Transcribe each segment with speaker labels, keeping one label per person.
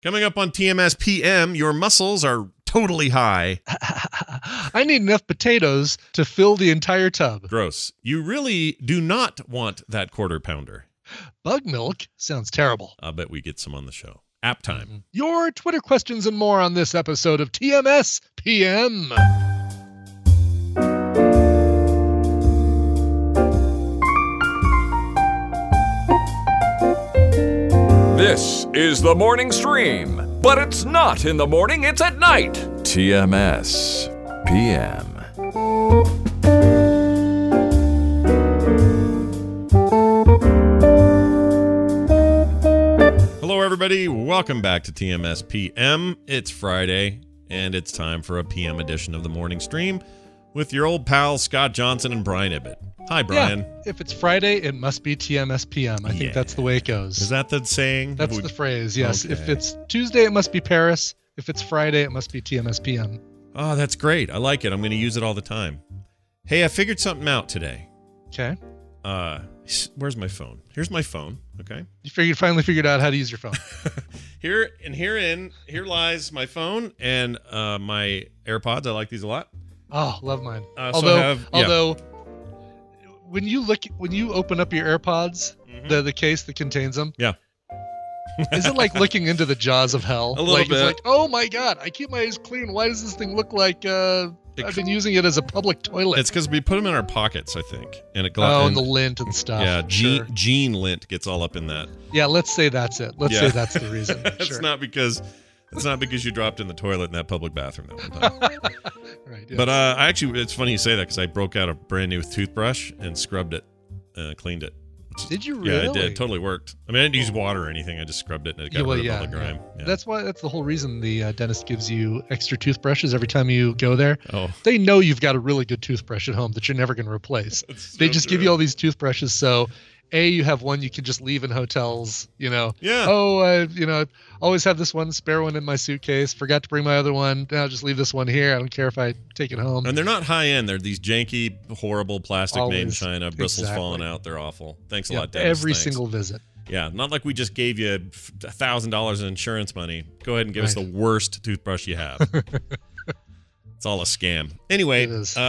Speaker 1: Coming up on TMS PM, your muscles are totally high.
Speaker 2: I need enough potatoes to fill the entire tub.
Speaker 1: Gross. You really do not want that quarter pounder.
Speaker 2: Bug milk sounds terrible.
Speaker 1: I'll bet we get some on the show. App time.
Speaker 2: Mm-hmm. Your Twitter questions and more on this episode of TMS PM.
Speaker 3: This is the morning stream, but it's not in the morning, it's at night. TMS PM.
Speaker 1: Hello, everybody. Welcome back to TMS PM. It's Friday, and it's time for a PM edition of the morning stream with your old pals Scott Johnson and Brian Ibbett. Hi, Brian.
Speaker 2: Yeah, if it's Friday, it must be TMS PM. I think that's the way it goes.
Speaker 1: Is that the saying?
Speaker 2: That's the phrase, yes.
Speaker 1: Okay.
Speaker 2: If it's Tuesday, it must be Paris. If it's Friday, it must be TMS PM.
Speaker 1: Oh, that's great. I like it. I'm going to use it all the time. Hey, I figured something out today.
Speaker 2: Okay.
Speaker 1: Where's my phone? Here's my phone, okay?
Speaker 2: You finally figured out how to use your phone.
Speaker 1: Here lies my phone and my AirPods. I like these a lot.
Speaker 2: Oh, love mine.
Speaker 1: Although
Speaker 2: when you open up your AirPods, the case that contains them,
Speaker 1: yeah,
Speaker 2: is it like looking into the jaws of hell?
Speaker 1: A little bit.
Speaker 2: It's like, oh my god, I keep my eyes clean. Why does this thing look like I've been using it as a public toilet?
Speaker 1: It's because we put them in our pockets, I think, and it
Speaker 2: and the lint and stuff.
Speaker 1: Yeah,
Speaker 2: sure.
Speaker 1: Gene lint gets all up in that.
Speaker 2: Yeah, let's say that's it. Let's say that's the reason.
Speaker 1: It's not because you dropped in the toilet in that public bathroom that one time.
Speaker 2: Right. Yeah.
Speaker 1: But it's funny you say that because I broke out a brand new toothbrush and scrubbed it, cleaned it.
Speaker 2: Did you really?
Speaker 1: Yeah, it did. It totally worked. I mean, I didn't use water or anything. I just scrubbed it and it got rid of all the grime. Yeah.
Speaker 2: That's the whole reason the dentist gives you extra toothbrushes every time you go there.
Speaker 1: Oh.
Speaker 2: They know you've got a really good toothbrush at home that you're never going to replace. They just give you all these toothbrushes so you have one you can just leave in hotels, Yeah. Oh, always have this one spare one in my suitcase. Forgot to bring my other one. I'll just leave this one here. I don't care if I take it home.
Speaker 1: And they're not high end. They're these janky, horrible plastic made in China. Bristles falling out. They're awful. Thanks a lot, Dennis.
Speaker 2: Every single visit.
Speaker 1: Yeah, not like we just gave you $1,000 in insurance money. Go ahead and give us the worst toothbrush you have. It's all a scam. Anyway,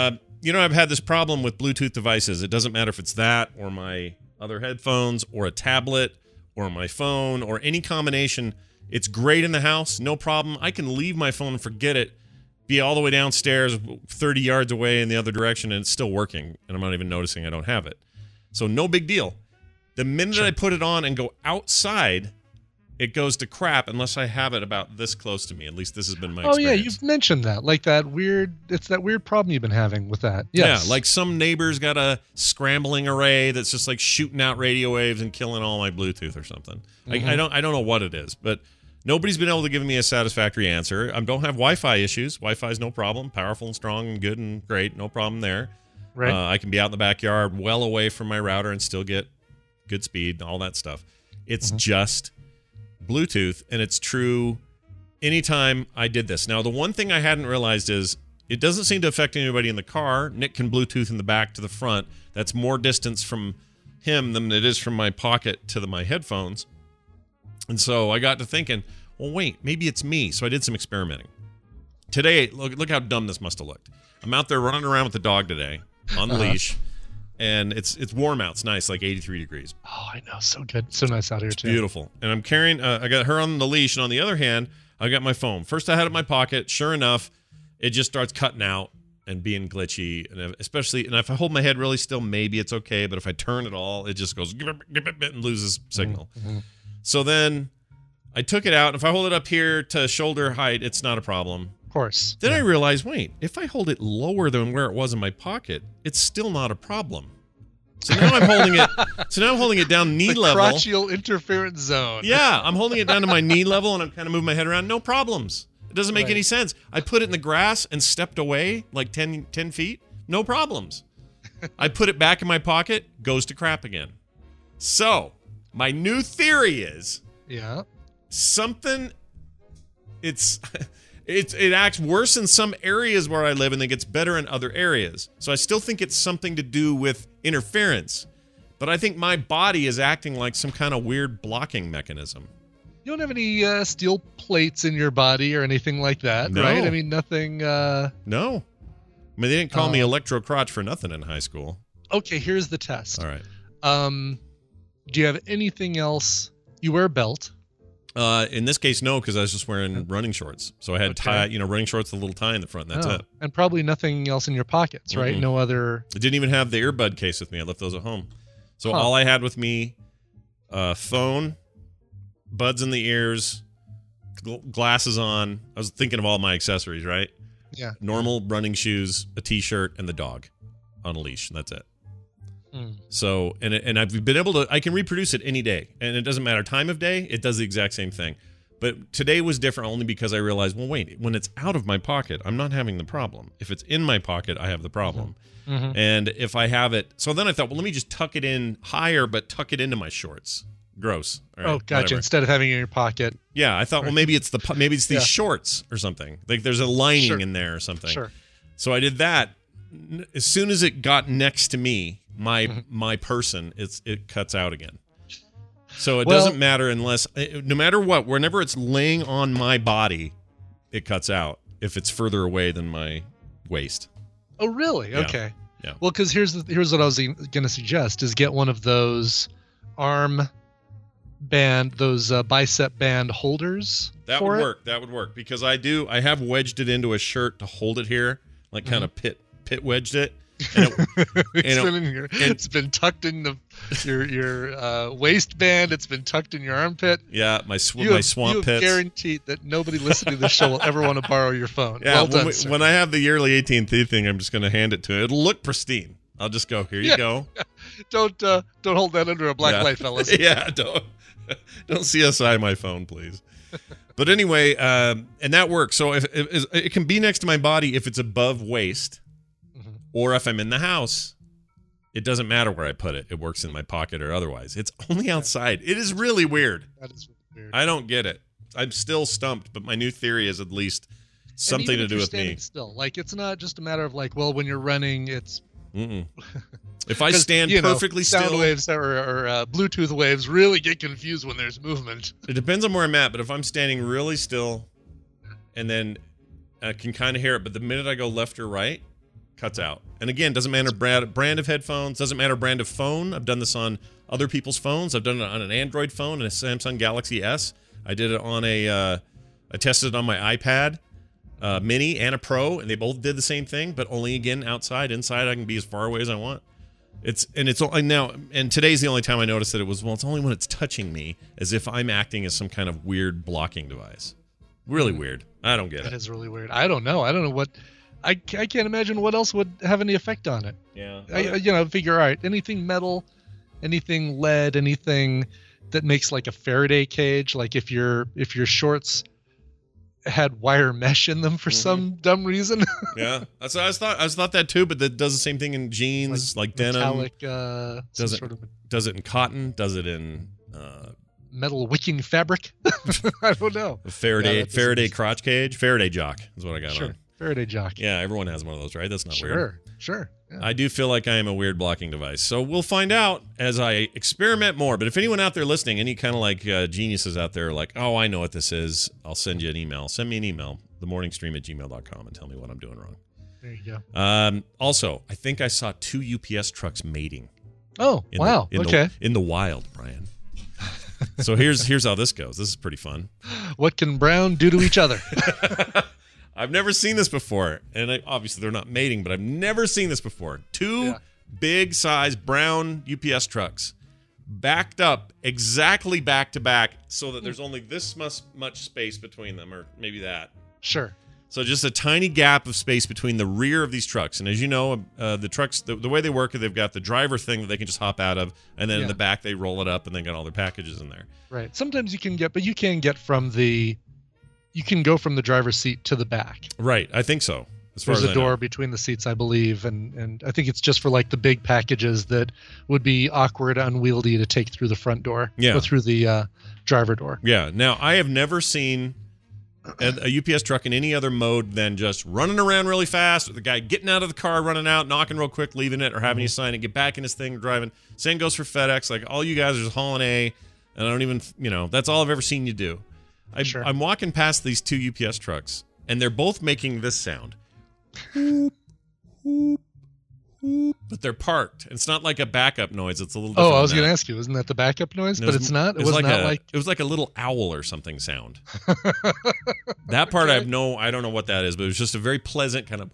Speaker 1: I've had this problem with Bluetooth devices. It doesn't matter if it's that or my other headphones or a tablet or my phone or any combination. It's great in the house, no problem. I can leave my phone and forget it, be all the way downstairs 30 yards away in the other direction, and it's still working, and I'm not even noticing I don't have it. So no big deal. The minute I put it on and go outside, it goes to crap unless I have it about this close to me. At least this has been my experience.
Speaker 2: Oh, yeah, you've mentioned that. Like it's that weird problem you've been having with that. Yes.
Speaker 1: Yeah, like some neighbor's got a scrambling array that's just like shooting out radio waves and killing all my Bluetooth or something. Mm-hmm. I don't know what it is, but nobody's been able to give me a satisfactory answer. I don't have Wi-Fi issues. Wi-Fi is no problem. Powerful and strong and good and great. No problem there.
Speaker 2: Right.
Speaker 1: I can be out in the backyard well away from my router and still get good speed and all that stuff. It's just Bluetooth, and it's true anytime I did this. Now, the one thing I hadn't realized is it doesn't seem to affect anybody in the car. Nick can Bluetooth in the back to the front. That's more distance from him than it is from my pocket to my headphones. And so I got to thinking, well, wait, maybe it's me. So I did some experimenting. Today, look how dumb this must have looked. I'm out there running around with the dog today on the leash. And it's warm out. It's nice, like 83 degrees.
Speaker 2: Oh, I know. So good. So nice out here, too.
Speaker 1: Beautiful. And I'm carrying, I got her on the leash. And on the other hand, I got my phone. First, I had it in my pocket. Sure enough, it just starts cutting out and being glitchy. And if I hold my head really still, maybe it's okay. But if I turn it all, it just goes and loses signal. Mm-hmm. So then I took it out. And if I hold it up here to shoulder height, it's not a problem.
Speaker 2: Of course.
Speaker 1: Then I realized, wait, if I hold it lower than where it was in my pocket, it's still not a problem. So now I'm holding it. So now I'm holding it down knee level.
Speaker 2: Crotchal interference zone.
Speaker 1: Yeah, I'm holding it down to my knee level, and I'm kind of moving my head around. No problems. It doesn't make any sense. I put it in the grass and stepped away like 10 feet. No problems. I put it back in my pocket. Goes to crap again. So my new theory is, something. It acts worse in some areas where I live and it gets better in other areas. So I still think it's something to do with interference. But I think my body is acting like some kind of weird blocking mechanism.
Speaker 2: You don't have any steel plates in your body or anything like that,
Speaker 1: no.
Speaker 2: right? I mean, nothing.
Speaker 1: No. I mean, they didn't call me Electro Crotch for nothing in high school.
Speaker 2: Okay, here's the test.
Speaker 1: All right.
Speaker 2: Do you have anything else? You wear a belt?
Speaker 1: In this case, no, because I was just wearing running shorts. So I had tie, running shorts with a little tie in the front. And that's it.
Speaker 2: And probably nothing else in your pockets, right? No other.
Speaker 1: I didn't even have the earbud case with me. I left those at home. So all I had with me, phone, buds in the ears, glasses on. I was thinking of all my accessories, right?
Speaker 2: Yeah.
Speaker 1: Normal running shoes, a t-shirt, and the dog on a leash. And that's it. So, and I've been able to, I can reproduce it any day. And it doesn't matter time of day, it does the exact same thing. But today was different only because I realized, well, wait, when it's out of my pocket, I'm not having the problem. If it's in my pocket, I have the problem. And if I have it, so then I thought, well, let me just tuck it in higher, but tuck it into my shorts. Gross. All right,
Speaker 2: gotcha.
Speaker 1: whatever.
Speaker 2: Instead of having it in your pocket.
Speaker 1: Yeah, I thought, well, maybe it's these shorts or something. Like there's a lining in there or something.
Speaker 2: Sure.
Speaker 1: So I did that. As soon as it got next to me, my person, it cuts out again. So it doesn't matter unless, no matter what, whenever it's laying on my body, it cuts out if it's further away than my waist.
Speaker 2: Oh, really?
Speaker 1: Yeah.
Speaker 2: Okay.
Speaker 1: Yeah.
Speaker 2: Well, because here's what I was going to suggest is get one of those arm band, those bicep band holders.
Speaker 1: That would work. That would work because I have wedged it into a shirt to hold it here, like kind of pit wedged it. And
Speaker 2: it's been tucked in your waistband. It's been tucked in your armpit.
Speaker 1: Yeah, my swamp pits.
Speaker 2: You have guaranteed that nobody listening to this show will ever want to borrow your phone.
Speaker 1: Yeah,
Speaker 2: well done, sir.
Speaker 1: When I have the yearly AT&T thing, I'm just going to hand it to it. It'll look pristine. I'll just go, here you go.
Speaker 2: Don't hold that under a black light, fellas.
Speaker 1: Yeah, don't CSI my phone, please. But anyway, and that works. So if it can be next to my body if it's above waist. Or if I'm in the house, it doesn't matter where I put it. It works in my pocket or otherwise. It's only outside. It is really weird.
Speaker 2: That is really weird.
Speaker 1: I don't get it. I'm still stumped, but my new theory is at least something to do with me.
Speaker 2: Still, like it's not just a matter of like, well, when you're running, it's.
Speaker 1: If I stand perfectly still,
Speaker 2: sound waves or Bluetooth waves really get confused when there's movement.
Speaker 1: It depends on where I'm at, but if I'm standing really still, and then I can kind of hear it, but the minute I go left or right. Cuts out. And again, doesn't matter brand of headphones, doesn't matter brand of phone. I've done this on other people's phones. I've done it on an Android phone and a Samsung Galaxy S. I did it on I tested it on my iPad Mini and a Pro, and they both did the same thing, but only again outside. Inside, I can be as far away as I want. It's only now, and today's the only time I noticed that it was, well, it's only when it's touching me, as if I'm acting as some kind of weird blocking device. Really weird. I don't get it.
Speaker 2: That is really weird. I don't know. I don't know what. I can't imagine what else would have any effect on it.
Speaker 1: Yeah.
Speaker 2: I figure, all right, anything metal, anything lead, anything that makes like a Faraday cage, like if your shorts had wire mesh in them for some dumb reason.
Speaker 1: Yeah. That's what I thought that too, but that does the same thing in jeans, like denim.
Speaker 2: Metallic,
Speaker 1: does it in cotton? Does it in
Speaker 2: metal wicking fabric? I don't know.
Speaker 1: Faraday crotch cage? Faraday jock is what I got on.
Speaker 2: Faraday jock.
Speaker 1: Yeah, everyone has one of those, right? That's not weird.
Speaker 2: Sure. Yeah.
Speaker 1: I do feel like I am a weird blocking device. So we'll find out as I experiment more. But if anyone out there listening, any kind of like geniuses out there like, oh, I know what this is, I'll send you an email. Send me an email, themorningstream@gmail.com, and tell me what I'm doing wrong.
Speaker 2: There you go.
Speaker 1: Also, I think I saw 2 UPS trucks mating.
Speaker 2: Oh, wow. Okay.
Speaker 1: In the wild, Brian. So here's how this goes. This is pretty fun.
Speaker 2: What can Brown do to each other?
Speaker 1: I've never seen this before, and obviously they're not mating, but I've never seen this before. 2 big size brown UPS trucks backed up exactly back to back so that there's only this much space between them, or maybe that.
Speaker 2: Sure.
Speaker 1: So just a tiny gap of space between the rear of these trucks. And as you know, the trucks, the way they work, they've got the driver thing that they can just hop out of, and then in the back they roll it up and they got all their packages in there.
Speaker 2: Right. Sometimes you can get from the... You can go from the driver's seat to the back.
Speaker 1: Right, I think so.
Speaker 2: There's a door between the seats, I believe, and I think it's just for like the big packages that would be awkward, unwieldy to take through the front door, or through the driver door.
Speaker 1: Yeah. Now, I have never seen a UPS truck in any other mode than just running around really fast, or the guy getting out of the car, running out, knocking real quick, leaving it, or having you sign it, get back in his thing, driving. Same goes for FedEx. Like all you guys are just hauling And I don't even, that's all I've ever seen you do. I'm walking past these two UPS trucks, and they're both making this sound. But they're parked. It's not like a backup noise. It's a little different.
Speaker 2: I was going to ask you, isn't that the backup noise? But it's not. It was like
Speaker 1: a little owl or something sound. That part okay. I don't know what that is, but it was just a very pleasant kind of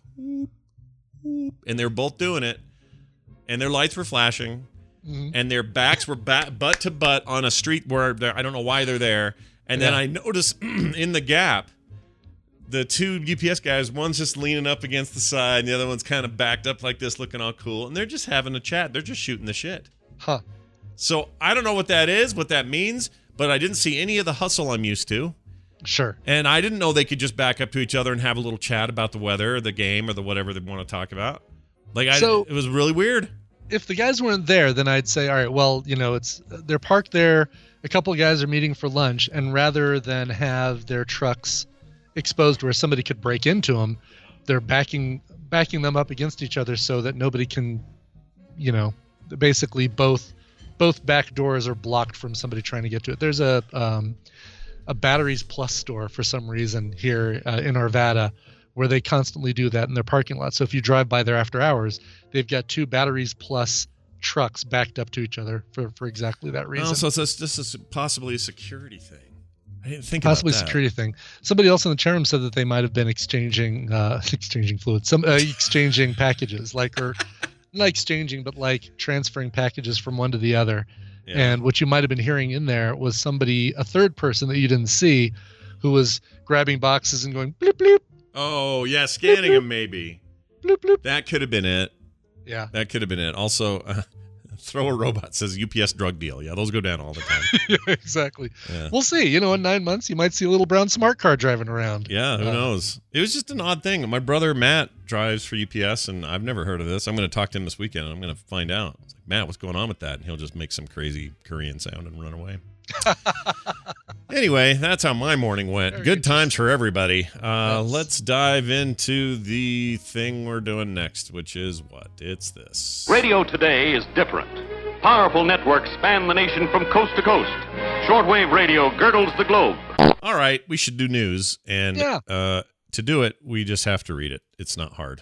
Speaker 1: and they're both doing it, and their lights were flashing, and their backs were butt to butt on a street where I don't know why they're there. And then I noticed in the gap, the two UPS guys, one's just leaning up against the side, and the other one's kind of backed up like this, looking all cool. And they're just having a chat. They're just shooting the shit.
Speaker 2: Huh.
Speaker 1: So I don't know what that is, what that means, but I didn't see any of the hustle I'm used to.
Speaker 2: Sure.
Speaker 1: And I didn't know they could just back up to each other and have a little chat about the weather or the game or the whatever they want to talk about. It was really weird.
Speaker 2: If the guys weren't there, then I'd say, all right, well, they're parked there. A couple of guys are meeting for lunch, and rather than have their trucks exposed where somebody could break into them, they're backing them up against each other so that nobody can, basically both back doors are blocked from somebody trying to get to it. There's a Batteries Plus store for some reason here in Arvada where they constantly do that in their parking lot. So if you drive by there after hours, they've got two Batteries Plus trucks backed up to each other for exactly that reason.
Speaker 1: Oh, so this is possibly a security thing. I didn't think
Speaker 2: possibly
Speaker 1: about that.
Speaker 2: Security thing. Somebody else in the chat room said that they might have been exchanging fluids, exchanging packages, or not exchanging, but like transferring packages from one to the other. Yeah. And what you might have been hearing in there was a third person that you didn't see, who was grabbing boxes and going bloop bloop.
Speaker 1: Oh yeah, scanning them maybe.
Speaker 2: Bloop bloop.
Speaker 1: That could have been it.
Speaker 2: Yeah,
Speaker 1: that could have been it. Also, Throw a Robot says UPS drug deal. Yeah, those go down all the time.
Speaker 2: Yeah, exactly. Yeah. We'll see. In 9 months, you might see a little brown smart car driving around.
Speaker 1: Yeah, who knows? It was just an odd thing. My brother Matt drives for UPS, and I've never heard of this. I'm going to talk to him this weekend, and I'm going to find out. It's like, Matt, what's going on with that? And he'll just make some crazy Korean sound and run away. Anyway, that's how my morning went. Very good times for everybody. Let's dive into the thing we're doing next, which is what? It's this.
Speaker 4: Radio today is different. Powerful networks span the nation from coast to coast. Shortwave radio girdles the globe.
Speaker 1: All right, we should do news. And to do it, we just have to read it. It's not hard.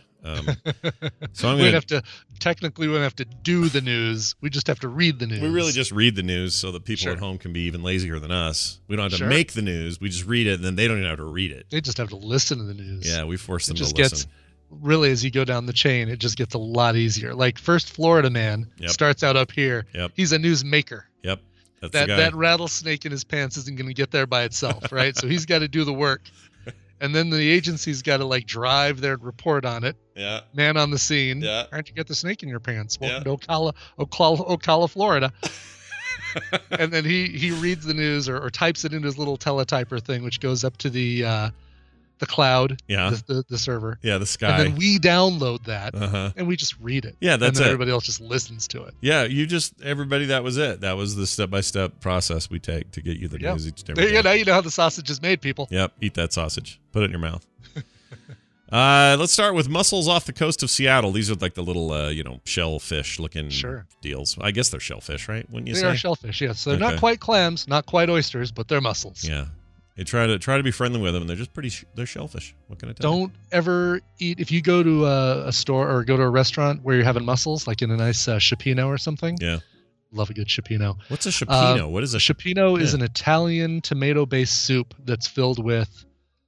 Speaker 1: So we don't have
Speaker 2: to do the news. We just have to read the news.
Speaker 1: We really just read the news so that people at home can be even lazier than us. We don't have to make the news. We just read it, and then they don't even have to read it.
Speaker 2: They just have to listen to the news.
Speaker 1: Yeah, we force them to
Speaker 2: listen. Really, as you go down the chain, it just gets a lot easier. Like first Florida man starts out up here.
Speaker 1: Yep.
Speaker 2: He's a news maker.
Speaker 1: Yep.
Speaker 2: That rattlesnake in his pants isn't going to get there by itself, right? So he's got to do the work. And then the agency's got to drive their report on it.
Speaker 1: Yeah.
Speaker 2: Man on the scene.
Speaker 1: Yeah.
Speaker 2: Aren't you got the snake in your pants? Welcome to Ocala, Florida. And then he reads the news or types it into his little teletyper thing, which goes up to the cloud.
Speaker 1: Yeah.
Speaker 2: The server.
Speaker 1: Yeah, the sky.
Speaker 2: And then we download that and we just read it.
Speaker 1: Yeah, that's
Speaker 2: and then
Speaker 1: it.
Speaker 2: Everybody else just listens to it.
Speaker 1: Yeah, everybody, that was it. That was the step-by-step process we take to get you the news each day.
Speaker 2: Now you know how the sausage is made, people.
Speaker 1: Yep, eat that sausage. Put it in your mouth. Let's start with mussels off the coast of Seattle. These are like the little, shellfish looking deals. I guess they're shellfish, right? Wouldn't you say?
Speaker 2: They are shellfish, yes. So they're not quite clams, not quite oysters, but they're mussels.
Speaker 1: Yeah. They try to be friendly with them, and they're just they're shellfish. What can I tell you?
Speaker 2: Don't ever eat, if you go to a store or go to a restaurant where you're having mussels, like in a nice Cioppino or something.
Speaker 1: Yeah.
Speaker 2: Love a good Cioppino.
Speaker 1: What's a Cioppino? What is a
Speaker 2: Cioppino? Is an Italian tomato-based soup that's filled with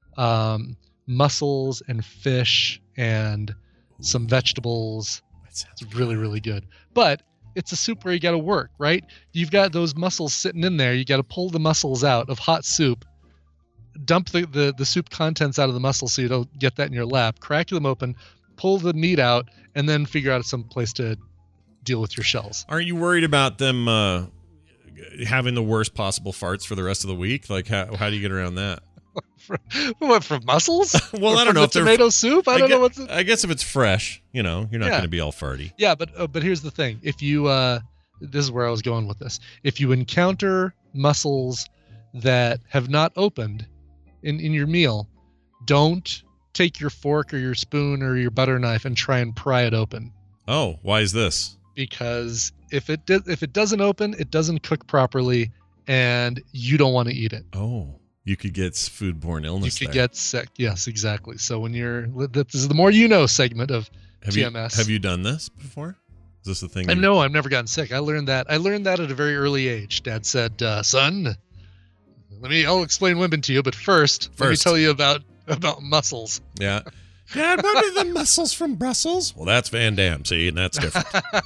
Speaker 2: mussels and fish and some vegetables. It's really, really good. But it's a soup where you got to work, right? You've got those mussels sitting in there. You got to pull the mussels out of hot soup, dump the soup contents out of the mussels so you don't get that in your lap, crack them open, pull the meat out, and then figure out some place to deal with your shells.
Speaker 1: Aren't you worried about them having the worst possible farts for the rest of the week? Like, how do you get around that?
Speaker 2: For mussels?
Speaker 1: Well, I don't know if
Speaker 2: tomato soup. I don't know what's.
Speaker 1: I guess if it's fresh, you're not going to be all farty.
Speaker 2: Yeah, but here's the thing: if you, this is where I was going with this. If you encounter mussels that have not opened in your meal, don't take your fork or your spoon or your butter knife and try and pry it open.
Speaker 1: Oh, why is this?
Speaker 2: Because if it doesn't open, it doesn't cook properly, and you don't want to eat it.
Speaker 1: Oh, you could get foodborne illness.
Speaker 2: You could get sick. Yes, exactly. So when this is the more you know segment of TMS.
Speaker 1: Have you done this before? Is this the thing?
Speaker 2: No, I've never gotten sick. I learned that at a very early age. Dad said, "Son, I'll explain women to you, but first, let me tell you about muscles."
Speaker 1: Yeah. Dad, what are the muscles from Brussels? Well, that's Van Damme, see, and that's different.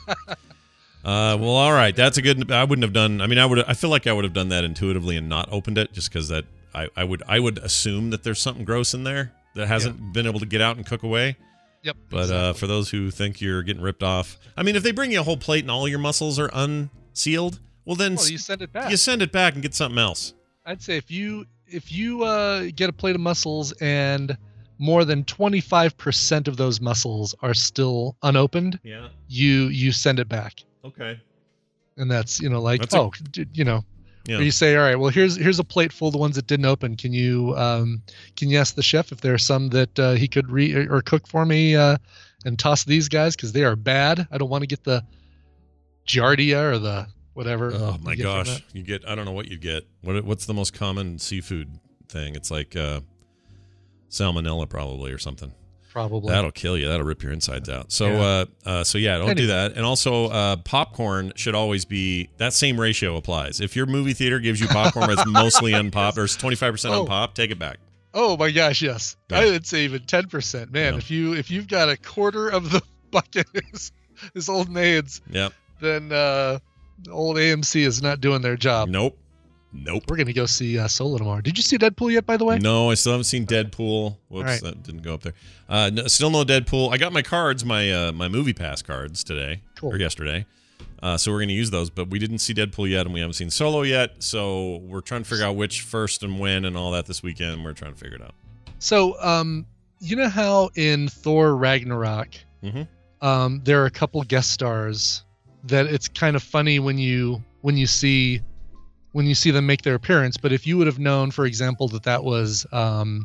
Speaker 1: Well, all right. That's a good. I wouldn't have done. I mean, I feel like I would have done that intuitively and not opened it, just because that I would assume that there's something gross in there that hasn't been able to get out and cook away.
Speaker 2: Yep.
Speaker 1: But exactly. For those who think you're getting ripped off, I mean, if they bring you a whole plate and all your muscles are unsealed, well, then
Speaker 2: you send it back.
Speaker 1: You send it back and get something else.
Speaker 2: I'd say if you get a plate of mussels and more than 25% of those mussels are still unopened, you send it back.
Speaker 1: Okay.
Speaker 2: And that's, or you say, all right, well, here's a plate full of the ones that didn't open. Can you ask the chef if there are some that he could or cook for me and toss these guys because they are bad. I don't want to get the giardia or the whatever.
Speaker 1: Oh my gosh, you get I don't know what you get. What's the most common seafood thing? It's like salmonella probably or something.
Speaker 2: Probably.
Speaker 1: That'll kill you. That'll rip your insides out. So, don't do that. And also, popcorn should always be that same ratio applies. If your movie theater gives you popcorn that's mostly unpopped or 25% unpopped, take it back.
Speaker 2: Oh my gosh, yes. Yeah. I would say even 10%. Man, if you've got a quarter of the bucket is Old Maids, then old AMC is not doing their job.
Speaker 1: Nope.
Speaker 2: We're going to go see Solo tomorrow. Did you see Deadpool yet, by the way?
Speaker 1: No, I still haven't seen Deadpool. Whoops, right. That didn't go up there. Still no Deadpool. I got my cards, my Movie Pass cards today or yesterday. So we're going to use those, but we didn't see Deadpool yet, and we haven't seen Solo yet. So we're trying to figure out which first and when and all that this weekend. We're trying to figure it out. So,
Speaker 2: you know how in Thor Ragnarok, there are a couple guest stars that it's kind of funny when you see them make their appearance, but if you would have known, for example, that was Liam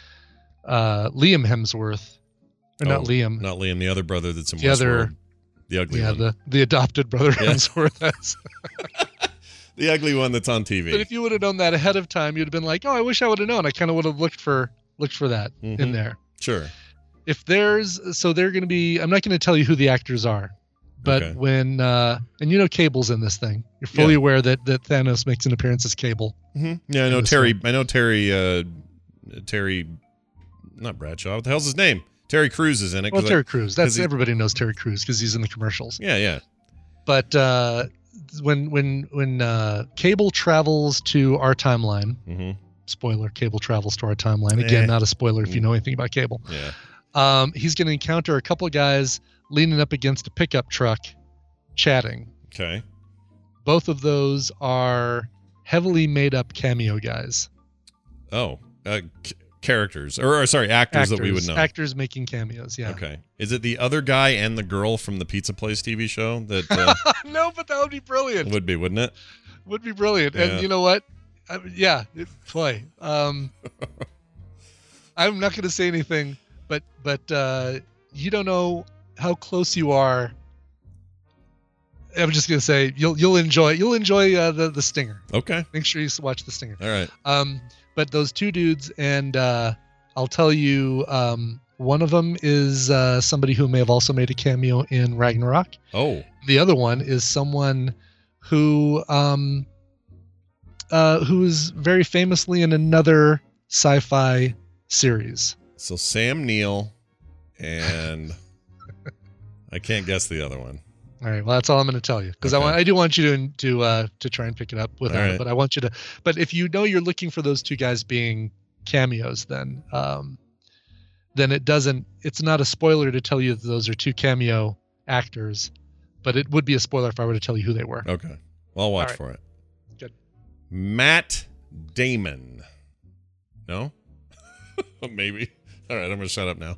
Speaker 2: Hemsworth, or not Liam, the
Speaker 1: other brother that's in Westworld, the ugly one,
Speaker 2: the adopted brother Hemsworth,
Speaker 1: the ugly one that's on TV.
Speaker 2: But if you would have known that ahead of time, you'd have been like, "Oh, I wish I would have known. I kind of would have looked for that in there."
Speaker 1: Sure.
Speaker 2: If they're going to be, I'm not going to tell you who the actors are. But when and Cable's in this thing, you're fully aware that Thanos makes an appearance as Cable.
Speaker 1: Mm-hmm. Yeah, I know Terry. I know Terry. Terry, not Bradshaw. What the hell's his name? Terry Crews is in it.
Speaker 2: Well, Terry Crews. Everybody knows Terry Crews because he's in the commercials.
Speaker 1: Yeah.
Speaker 2: But when Cable travels to our timeline, spoiler: Cable travels to our timeline. Again, not a spoiler if you know anything about Cable.
Speaker 1: Yeah.
Speaker 2: He's going to encounter a couple of guys leaning up against a pickup truck, chatting.
Speaker 1: Okay.
Speaker 2: Both of those are heavily made up cameo guys.
Speaker 1: Oh, characters actors that we would know.
Speaker 2: Actors making cameos. Yeah.
Speaker 1: Okay. Is it the other guy and the girl from the Pizza Place TV show? That
Speaker 2: no, but that would be brilliant.
Speaker 1: Would be, wouldn't it?
Speaker 2: Would be brilliant. Yeah. And you know what? Boy. I'm not going to say anything, but you don't know how close you are. I'm just gonna say you'll enjoy the stinger.
Speaker 1: Okay.
Speaker 2: Make sure you watch the stinger.
Speaker 1: All right.
Speaker 2: But those two dudes, and I'll tell you, one of them is somebody who may have also made a cameo in Ragnarok.
Speaker 1: Oh.
Speaker 2: The other one is someone who is very famously in another sci-fi series.
Speaker 1: So Sam Neill and. I can't guess the other one.
Speaker 2: All right. Well, that's all I'm going to tell you because I do want you to try and pick it up without it. But I want you to. But if you know you're looking for those two guys being cameos, then it doesn't. It's not a spoiler to tell you that those are two cameo actors, but it would be a spoiler if I were to tell you who they were.
Speaker 1: Okay. Well, I'll watch for it.
Speaker 2: Good.
Speaker 1: Matt Damon. No. Maybe. All right, I'm gonna shut up now.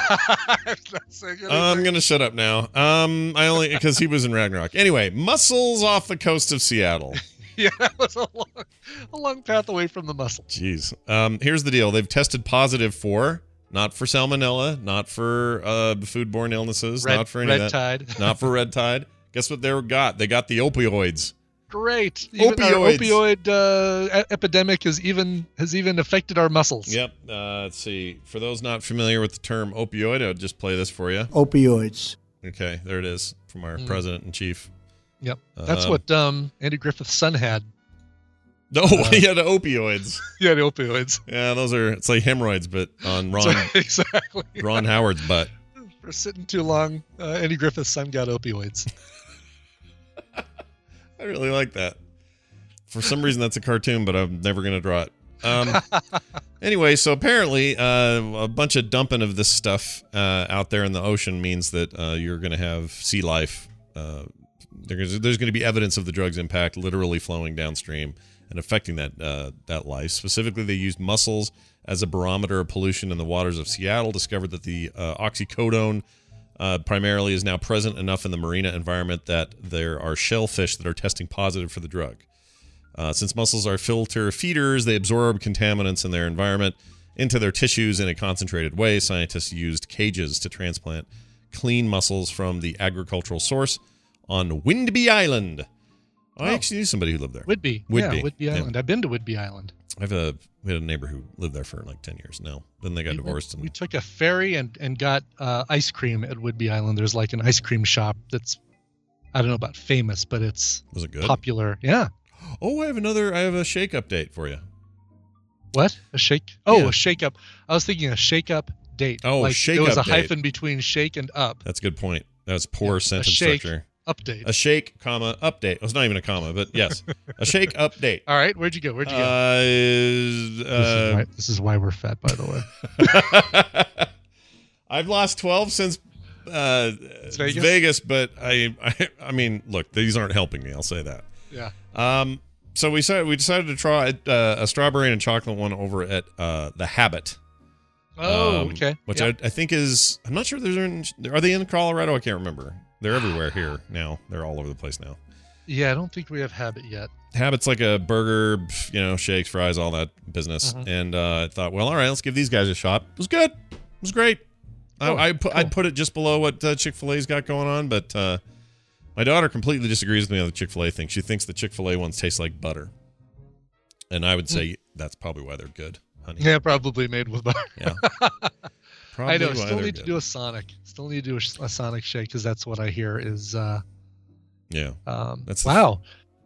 Speaker 1: I'm gonna shut up now. I only because he was in Ragnarok. Anyway, mussels off the coast of Seattle.
Speaker 2: Yeah, that was a long path away from the mussel.
Speaker 1: Jeez. Here's the deal. They've tested positive for not for salmonella, not for foodborne illnesses, not for any of that.
Speaker 2: Red tide.
Speaker 1: Not for red tide. Guess what they got? They got the opioids.
Speaker 2: Great. Even our opioid epidemic has even affected our muscles.
Speaker 1: Yep. Let's see. For those not familiar with the term opioid, I'll just play this for you.
Speaker 5: Opioids.
Speaker 1: Okay, there it is from our president in chief.
Speaker 2: Yep. That's what Andy Griffith's son had.
Speaker 1: No, he had opioids.
Speaker 2: Yeah, the opioids.
Speaker 1: Yeah, it's like hemorrhoids, but on Ron Howard's butt.
Speaker 2: For sitting too long, Andy Griffith's son got opioids.
Speaker 1: I really like that. For some reason, that's a cartoon, but I'm never going to draw it. Anyway, so apparently a bunch of dumping of this stuff out there in the ocean means that you're going to have sea life. There's going to be evidence of the drug's impact literally flowing downstream and affecting that life. Specifically, they used mussels as a barometer of pollution in the waters of Seattle, discovered that the oxycodone primarily is now present enough in the marina environment that there are shellfish that are testing positive for the drug. Since mussels are filter feeders, they absorb contaminants in their environment into their tissues in a concentrated way. Scientists used cages to transplant clean mussels from the agricultural source on Whidbey Island. I actually knew somebody who lived there.
Speaker 2: Whidbey. Yeah, Whidbey Island. Yeah. I've been to Whidbey Island.
Speaker 1: We had a neighbor who lived there for like 10 years now. Then they got divorced.
Speaker 2: We took a ferry and got ice cream at Whidbey Island. There's like an ice cream shop that's, I don't know about famous, but was it good? Popular. Yeah.
Speaker 1: Oh, I have a shake update for you.
Speaker 2: What? A shake? Oh, yeah. A shake up. I was thinking a shake up date.
Speaker 1: Oh,
Speaker 2: like
Speaker 1: a shake
Speaker 2: up. There was a
Speaker 1: date.
Speaker 2: hyphen between shake and up.
Speaker 1: That's a good point. That was poor sentence structure.
Speaker 2: Update.
Speaker 1: A shake, comma, update. Well, it's not even a comma, but yes. A shake update.
Speaker 2: All right. Where'd you go? This is why we're fat, by the way.
Speaker 1: I've lost 12 since Vegas, but I mean, look, these aren't helping me. I'll say that.
Speaker 2: Yeah.
Speaker 1: So we decided to try a strawberry and chocolate one over at The Habit.
Speaker 2: Oh, okay.
Speaker 1: Which I think is, I'm not sure are they in Colorado? I can't remember. They're everywhere here now. They're all over the place now.
Speaker 2: Yeah, I don't think we have Habit yet.
Speaker 1: Habit's like a burger, shakes, fries, all that business. And I thought, well, all right, let's give these guys a shot. It was good. It was great. I'd put it just below what Chick-fil-A's got going on, but my daughter completely disagrees with me on the Chick-fil-A thing. She thinks the Chick-fil-A ones taste like butter. And I would say that's probably why they're good, honey.
Speaker 2: Yeah, probably made with butter.
Speaker 1: Yeah.
Speaker 2: I know. Still need to do a Sonic. Still need to do a Sonic shake because that's what I hear is.
Speaker 1: Yeah.
Speaker 2: That's wow.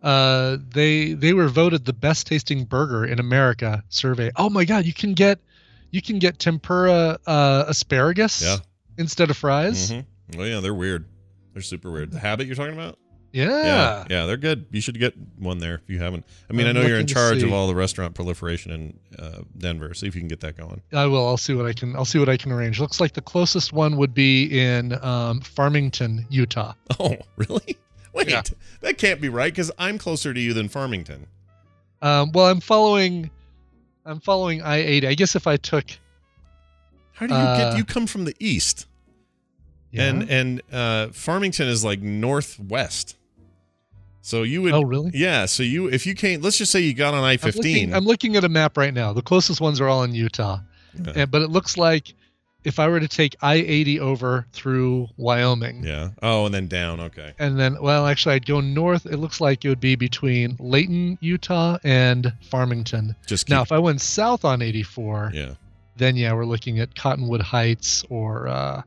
Speaker 2: They were voted the best tasting burger in America survey. Oh my God! You can get tempura asparagus instead of fries.
Speaker 1: Mm-hmm. Oh yeah, they're weird. They're super weird. The Habit you're talking about?
Speaker 2: Yeah.
Speaker 1: Yeah, they're good. You should get one there if you haven't. I mean, I know you're in charge of all the restaurant proliferation in Denver. See if you can get that going.
Speaker 2: I will. I'll see what I can arrange. Looks like the closest one would be in Farmington, Utah.
Speaker 1: Oh, really? Wait, that can't be right because I'm closer to you than Farmington.
Speaker 2: Well, I'm following I-80. I guess if I took.
Speaker 1: How do you you come from the east?
Speaker 2: Yeah.
Speaker 1: And Farmington is like northwest. So you would.
Speaker 2: Oh, really?
Speaker 1: Yeah. So if you came, let's just say you got on I-15.
Speaker 2: I'm looking at a map right now. The closest ones are all in Utah. Yeah. But it looks like if I were to take I-80 over through Wyoming.
Speaker 1: Yeah. Oh, and then down. Okay.
Speaker 2: And then, well, actually, I'd go north. It looks like it would be between Layton, Utah, and Farmington. Now, if I went south on 84, then we're looking at Cottonwood Heights or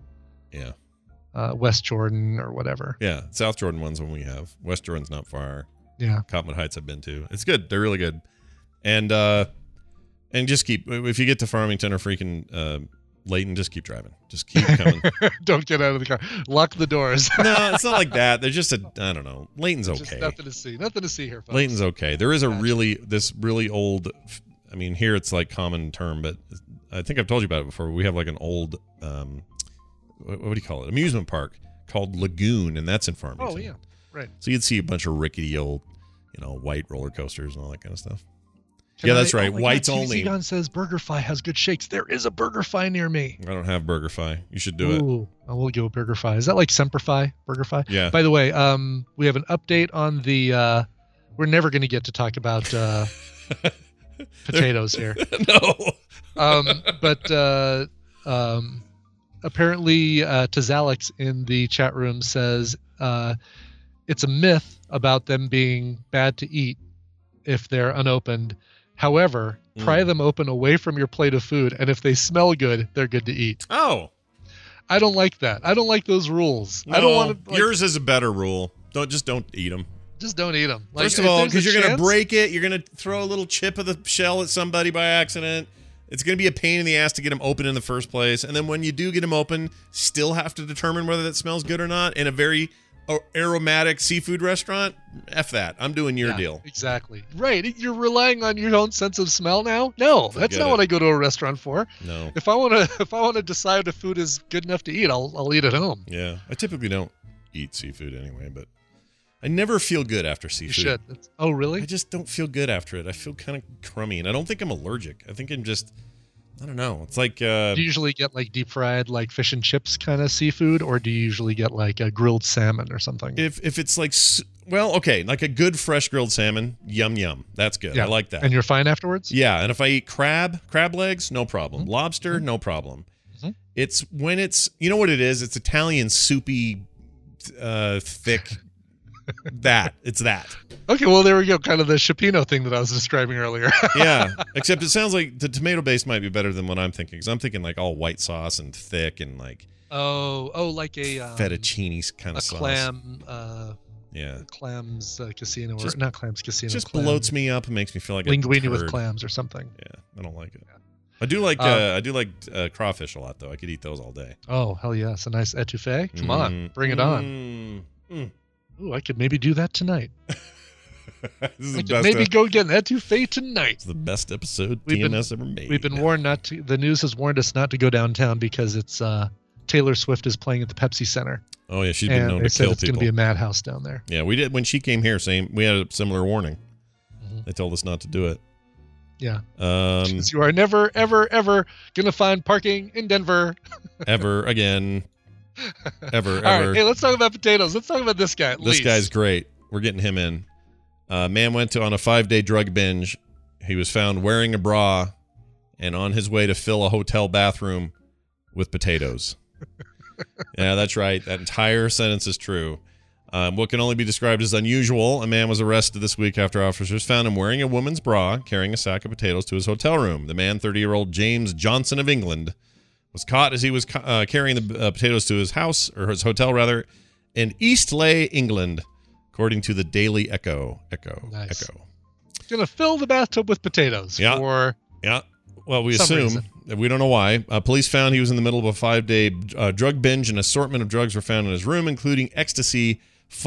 Speaker 2: West Jordan or whatever.
Speaker 1: Yeah, South Jordan one's one we have. West Jordan's not far.
Speaker 2: Yeah.
Speaker 1: Cottonwood Heights I've been to. It's good. They're really good. And just keep, if you get to Farmington or freaking Layton, just keep driving. Just keep coming.
Speaker 2: Don't get out of the car. Lock the doors.
Speaker 1: No, it's not like that. They're just I don't know. Layton's okay.
Speaker 2: Just nothing to see. Nothing to see here, folks.
Speaker 1: Layton's okay. There is this really old, I mean, here it's like common term, but I think I've told you about it before. We have like an old, what do you call it? Amusement park called Lagoon, and that's in Farmington.
Speaker 2: Oh, yeah. Right.
Speaker 1: So you'd see a bunch of rickety old, white roller coasters and all that kind of stuff. That's right. Whites only.
Speaker 2: Egon says BurgerFi has good shakes. There is a BurgerFi near me.
Speaker 1: I don't have BurgerFi. You should do it.
Speaker 2: I will go BurgerFi. Is that like Semperfi? BurgerFi?
Speaker 1: Yeah.
Speaker 2: By the way, we have an update on the. We're never going to get to talk about potatoes here.
Speaker 1: No.
Speaker 2: But apparently, Tazalex in the chat room says it's a myth about them being bad to eat if they're unopened. However, pry them open away from your plate of food, and if they smell good, they're good to eat.
Speaker 1: Oh.
Speaker 2: I don't like that. I don't like those rules.
Speaker 1: No,
Speaker 2: I don't want to.
Speaker 1: Yours is a better rule. Don't eat them.
Speaker 2: Just don't eat them.
Speaker 1: First of all, because you're going to break it, you're going to throw a little chip of the shell at somebody by accident. It's going to be a pain in the ass to get them open in the first place. And then when you do get them open, still have to determine whether that smells good or not. In a very aromatic seafood restaurant, F that. I'm doing your deal.
Speaker 2: Exactly. Right. You're relying on your own sense of smell now? No, that's not what I go to a restaurant for.
Speaker 1: No.
Speaker 2: If I want to decide if food is good enough to eat, I'll eat at home.
Speaker 1: Yeah. I typically don't eat seafood anyway, but I never feel good after seafood.
Speaker 2: You should. Oh, really?
Speaker 1: I just don't feel good after it. I feel kind of crummy, and I don't think I'm allergic. I think I'm just, I don't know. It's like...
Speaker 2: do you usually get like deep fried, like fish and chips kind of seafood, or do you usually get like a grilled salmon or something?
Speaker 1: If it's like, well, okay, like a good fresh grilled salmon, yum. That's good.
Speaker 2: Yeah.
Speaker 1: I like that.
Speaker 2: And you're fine afterwards?
Speaker 1: Yeah, and if I eat crab legs, no problem. Mm-hmm. Lobster, no problem. Mm-hmm. It's when it's, you know what it is? It's Italian soupy, thick... It's that.
Speaker 2: Okay, well, there we go. Kind of the Cioppino thing that I was describing earlier.
Speaker 1: Yeah, except it sounds like the tomato base might be better than what I'm thinking, because I'm thinking like all white sauce and thick and like
Speaker 2: like a
Speaker 1: fettuccine kind of sauce.
Speaker 2: Clam. Clams Casino, or not Clams Casino.
Speaker 1: Just bloats me up and makes me feel like
Speaker 2: linguine with clams or something.
Speaker 1: Yeah, I don't like it. Yeah. I do like crawfish a lot though. I could eat those all day.
Speaker 2: Oh hell yes, a nice etouffee. Come on, bring it on. Ooh, I could maybe do that tonight. Maybe go get an etouffee tonight.
Speaker 1: It's the best episode TMS ever made.
Speaker 2: We've been warned not to. The news has warned us not to go downtown because it's Taylor Swift is playing at the Pepsi Center.
Speaker 1: Oh yeah, she's been known to kill people.
Speaker 2: It's going to be a madhouse down there.
Speaker 1: Yeah, we did when she came here. We had a similar warning. Mm-hmm. They told us not to do it.
Speaker 2: Yeah. Because you are never, ever, ever going to find parking in Denver.
Speaker 1: Ever again. Ever.
Speaker 2: All right, hey, let's talk about potatoes. Let's talk about this guy.
Speaker 1: This guy's great. We're getting him in. Man went on a 5-day drug binge. He was found wearing a bra and on his way to fill a hotel bathroom with potatoes. Yeah, that's right. That entire sentence is true. What can only be described as unusual, a man was arrested this week after officers found him wearing a woman's bra, carrying a sack of potatoes to his hotel room. The man, 30-year-old James Johnson of England, was caught as he was carrying the potatoes to his house, or his hotel rather, in Eastleigh, England, according to the Daily Echo.
Speaker 2: Nice. Gonna fill the bathtub with potatoes.
Speaker 1: Yeah. Well, we assume that we don't know why. Police found he was in the middle of a 5-day drug binge. An assortment of drugs were found in his room, including ecstasy,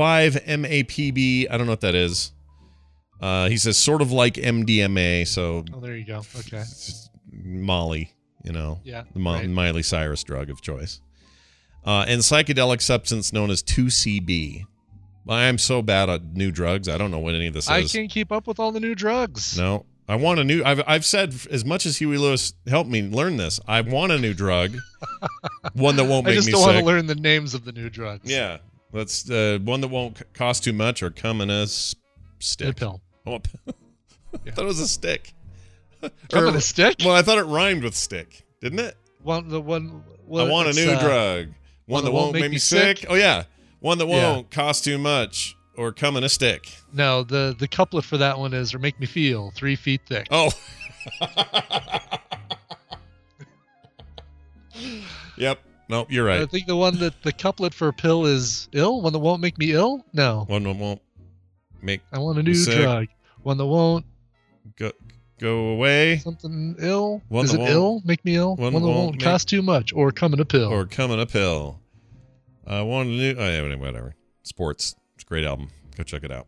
Speaker 1: 5-MAPB. I don't know what that is. He says sort of like MDMA. So.
Speaker 2: Oh, there you go. Okay.
Speaker 1: It's just Molly. The Miley Cyrus drug of choice. And psychedelic substance known as 2CB. I'm so bad at new drugs. I don't know what any of this is.
Speaker 2: I can't keep up with all the new drugs.
Speaker 1: No. I want a new... I've said, as much as Huey Lewis helped me learn this, I want a new drug. One that won't make me sick.
Speaker 2: I just don't want to learn the names of the new drugs.
Speaker 1: Yeah. That's one that won't cost too much or come in a stick.
Speaker 2: A pill.
Speaker 1: Oh, I thought it was a stick.
Speaker 2: Come in a stick?
Speaker 1: Well, I thought it rhymed with stick, didn't it?
Speaker 2: I want a
Speaker 1: new drug. One that won't make me sick. Oh, yeah. One that won't cost too much or come in a stick.
Speaker 2: No, the couplet for that one is, or make me feel 3 feet thick.
Speaker 1: Oh. Yep. No, you're right.
Speaker 2: I think the couplet for pill is ill. One that won't make me ill? No.
Speaker 1: One that won't make
Speaker 2: I want a new drug. One that won't
Speaker 1: go away.
Speaker 2: Something ill? Is it ill? Make me ill? One that won't cost too much or come in a pill.
Speaker 1: I want a new... Oh, yeah, whatever. Sports. It's a great album. Go check it out.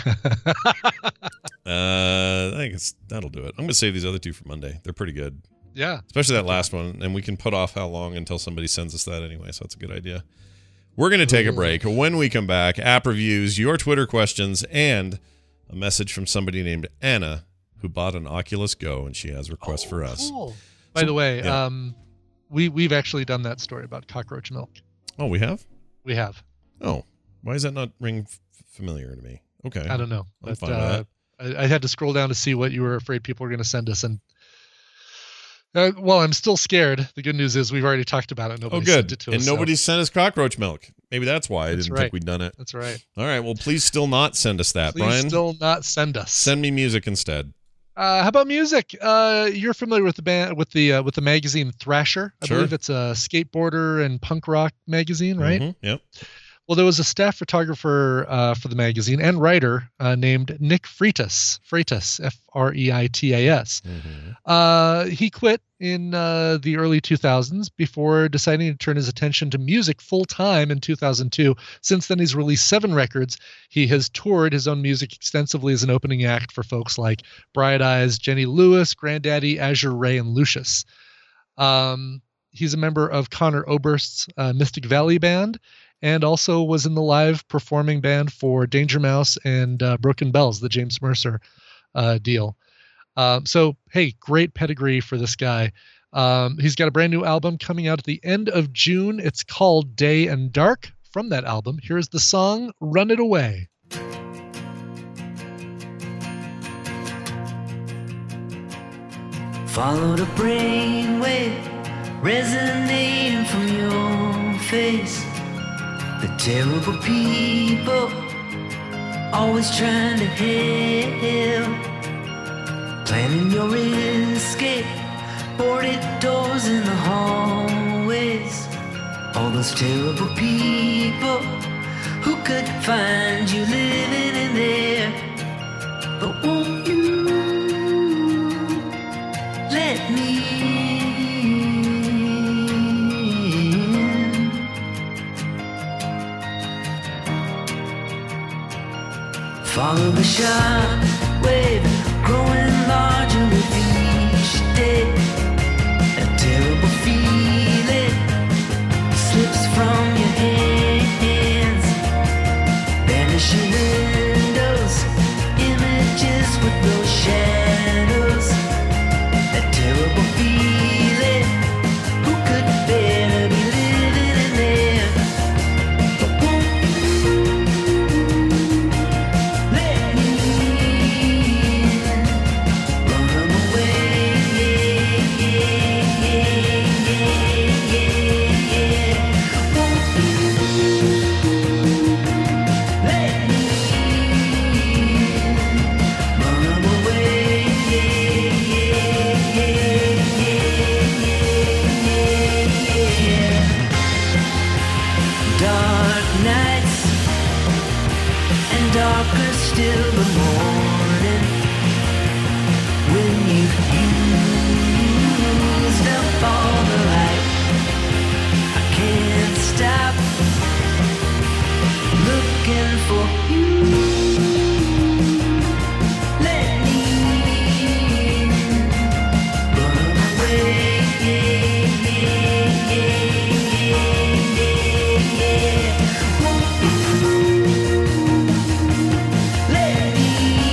Speaker 1: I think that'll do it. I'm going to save these other two for Monday. They're pretty good.
Speaker 2: Yeah.
Speaker 1: Especially that last one. And we can put off how long until somebody sends us that anyway. So that's a good idea. We're going to take a break. When we come back, app reviews, your Twitter questions, and a message from somebody named Anna, who bought an Oculus Go, and she has requests for us.
Speaker 2: Cool. By the way, we've actually done that story about cockroach milk.
Speaker 1: Oh, we have?
Speaker 2: We have.
Speaker 1: Oh, why does that not ring familiar to me? Okay.
Speaker 2: I don't know.
Speaker 1: I'm fine with that.
Speaker 2: I had to scroll down to see what you were afraid people were going to send us, and Well, I'm still scared. The good news is we've already talked about it. Nobody sent it to us.
Speaker 1: And nobody's sent us cockroach milk. Maybe that's why I didn't think we'd done it.
Speaker 2: That's right.
Speaker 1: All right. Well, please still not send us that, Brian.
Speaker 2: Please still not send us.
Speaker 1: Send me music instead.
Speaker 2: How about music? You're familiar with the band, with the magazine Thrasher? I believe it's a skateboarder and punk rock magazine, right?
Speaker 1: Mm-hmm. Yep.
Speaker 2: Well, there was a staff photographer for the magazine and writer named Nick Freitas, Freitas, F-R-E-I-T-A-S.
Speaker 1: Mm-hmm.
Speaker 2: He quit in the early 2000s before deciding to turn his attention to music full-time in 2002. Since then, he's released 7 records. He has toured his own music extensively as an opening act for folks like Bright Eyes, Jenny Lewis, Grandaddy, Azure Ray, and Lucius. He's a member of Conor Oberst's Mystic Valley Band, and also was in the live performing band for Danger Mouse and Broken Bells, the James Mercer deal. So, hey, great pedigree for this guy. He's got a brand new album coming out at the end of June. It's called Day and Dark. From that album, here's the song Run It Away.
Speaker 5: Follow the brainwave resonating from your face. The terrible people always trying to help, planning your escape, boarded doors in the hallways. All those terrible people who could find you living in there. But won't you let me follow the shock wave, growing larger with each day. A terrible feeling slips from your hands, vanishing windows, images with those shadows. A terrible feeling, who could bear to be living in there? But won't darker still the morning when you've used up all the light. I can't stop looking for you. Let me run away. Won't you let me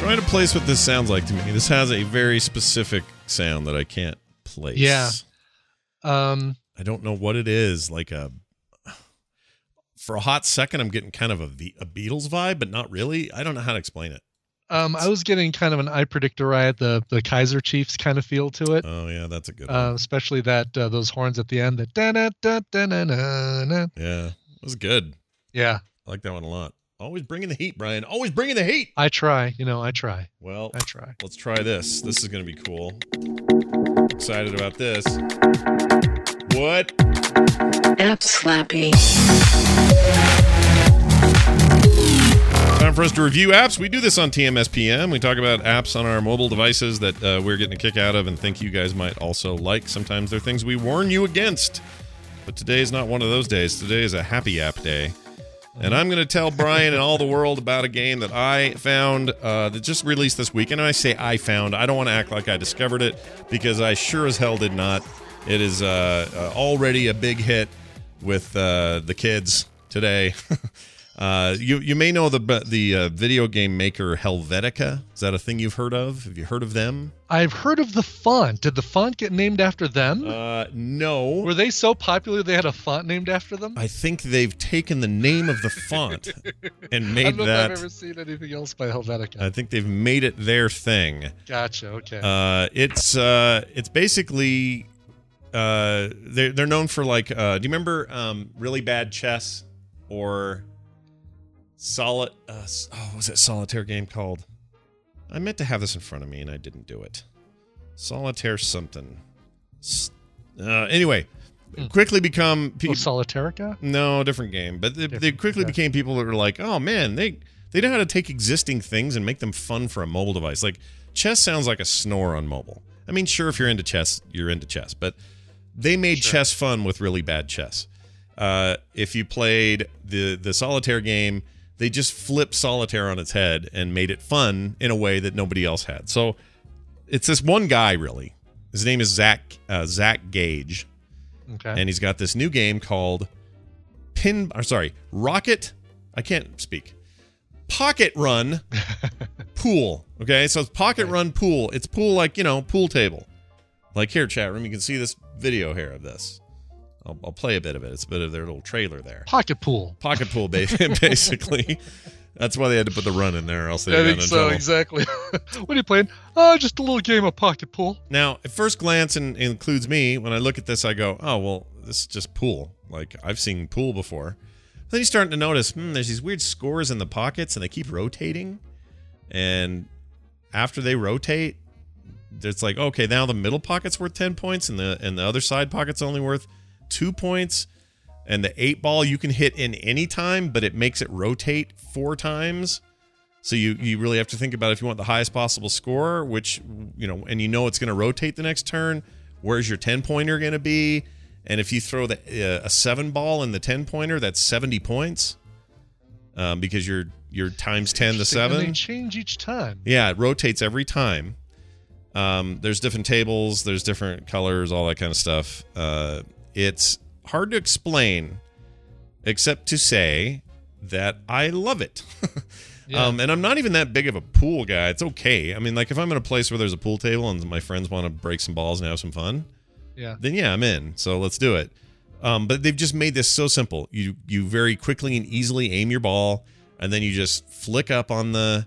Speaker 1: Trying to place what this sounds like to me. This has a very specific sound that I can't place.
Speaker 2: Yeah.
Speaker 1: I don't know what it is. For a hot second, I'm getting kind of a Beatles vibe, but not really. I don't know how to explain it.
Speaker 2: I was getting kind of an I Predict a Riot, the Kaiser Chiefs kind of feel to it.
Speaker 1: Oh yeah, that's a good one.
Speaker 2: Especially that those horns at the end. That da-da-da-da-da-da-da.
Speaker 1: Yeah, it was good.
Speaker 2: Yeah,
Speaker 1: I like that one a lot. Always bringing the heat, Brian. Always bringing the heat.
Speaker 2: I try. I try.
Speaker 1: Well,
Speaker 2: I try.
Speaker 1: Let's try this. This is going to be cool. Excited about this. What?
Speaker 6: App Slappy.
Speaker 1: Time for us to review apps. We do this on TMSPM. We talk about apps on our mobile devices that we're getting a kick out of and think you guys might also like. Sometimes they're things we warn you against. But today is not one of those days. Today is a happy app day. And I'm going to tell Brian and all the world about a game that I found that just released this weekend. And I say I found. I don't want to act like I discovered it because I sure as hell did not. It is already a big hit with the kids today. You may know the video game maker Helvetica. Is that a thing you've heard of? Have you heard of them?
Speaker 2: I've heard of the font. Did the font get named after them?
Speaker 1: No.
Speaker 2: Were they so popular they had a font named after them?
Speaker 1: I think they've taken the name of the font and made that. I don't know if
Speaker 2: I've ever seen anything else by Helvetica.
Speaker 1: I think they've made it their thing.
Speaker 2: Gotcha. Okay.
Speaker 1: It's basically they're known for do you remember Really Bad Chess or what was that solitaire game called? I meant to have this in front of me and I didn't do it. Solitaire something. Anyway, quickly become people.
Speaker 2: Solitarica?
Speaker 1: No, different game. But they quickly became people that were like, oh man, they know how to take existing things and make them fun for a mobile device. Like chess sounds like a snore on mobile. I mean, sure, if you're into chess, you're into chess, but they made chess fun with Really Bad Chess. If you played the solitaire game, they just flipped solitaire on its head and made it fun in a way that nobody else had. So it's this one guy, really. His name is Zach Gage.
Speaker 2: Okay.
Speaker 1: And he's got this new game called Rocket. I can't speak. Pocket Run Pool. Okay, so it's Pocket Run Pool. It's pool like, pool table. Like here, chat room, you can see this video here of this. I'll play a bit of it. It's a bit of their little trailer there.
Speaker 2: Pocket pool,
Speaker 1: basically. That's why they had to put the run in there, or else they
Speaker 2: got in trouble. Exactly. What are you playing? Just a little game of pocket pool.
Speaker 1: Now, at first glance, and includes me, when I look at this, I go, oh, well, this is just pool. Like, I've seen pool before. Then you're starting to notice, there's these weird scores in the pockets, and they keep rotating. And after they rotate, it's like, okay, now the middle pocket's worth 10 points, and the other side pocket's only worth 2 points. And the 8-ball you can hit in any time, but it makes it rotate 4 times. So you really have to think about if you want the highest possible score, which, and it's going to rotate the next turn, where's your 10-pointer going to be? And if you throw a 7-ball in the 10-pointer, that's 70 points. Because you're times 10 to 7.
Speaker 2: And they change each time.
Speaker 1: Yeah, it rotates every time. There's different tables, there's different colors, all that kind of stuff. It's hard to explain, except to say that I love it.
Speaker 2: Yeah.
Speaker 1: And I'm not even that big of a pool guy. It's okay. I mean, like if I'm in a place where there's a pool table and my friends want to break some balls and have some fun, then yeah, I'm in. So let's do it. But they've just made this so simple. You very quickly and easily aim your ball, and then you just flick up on the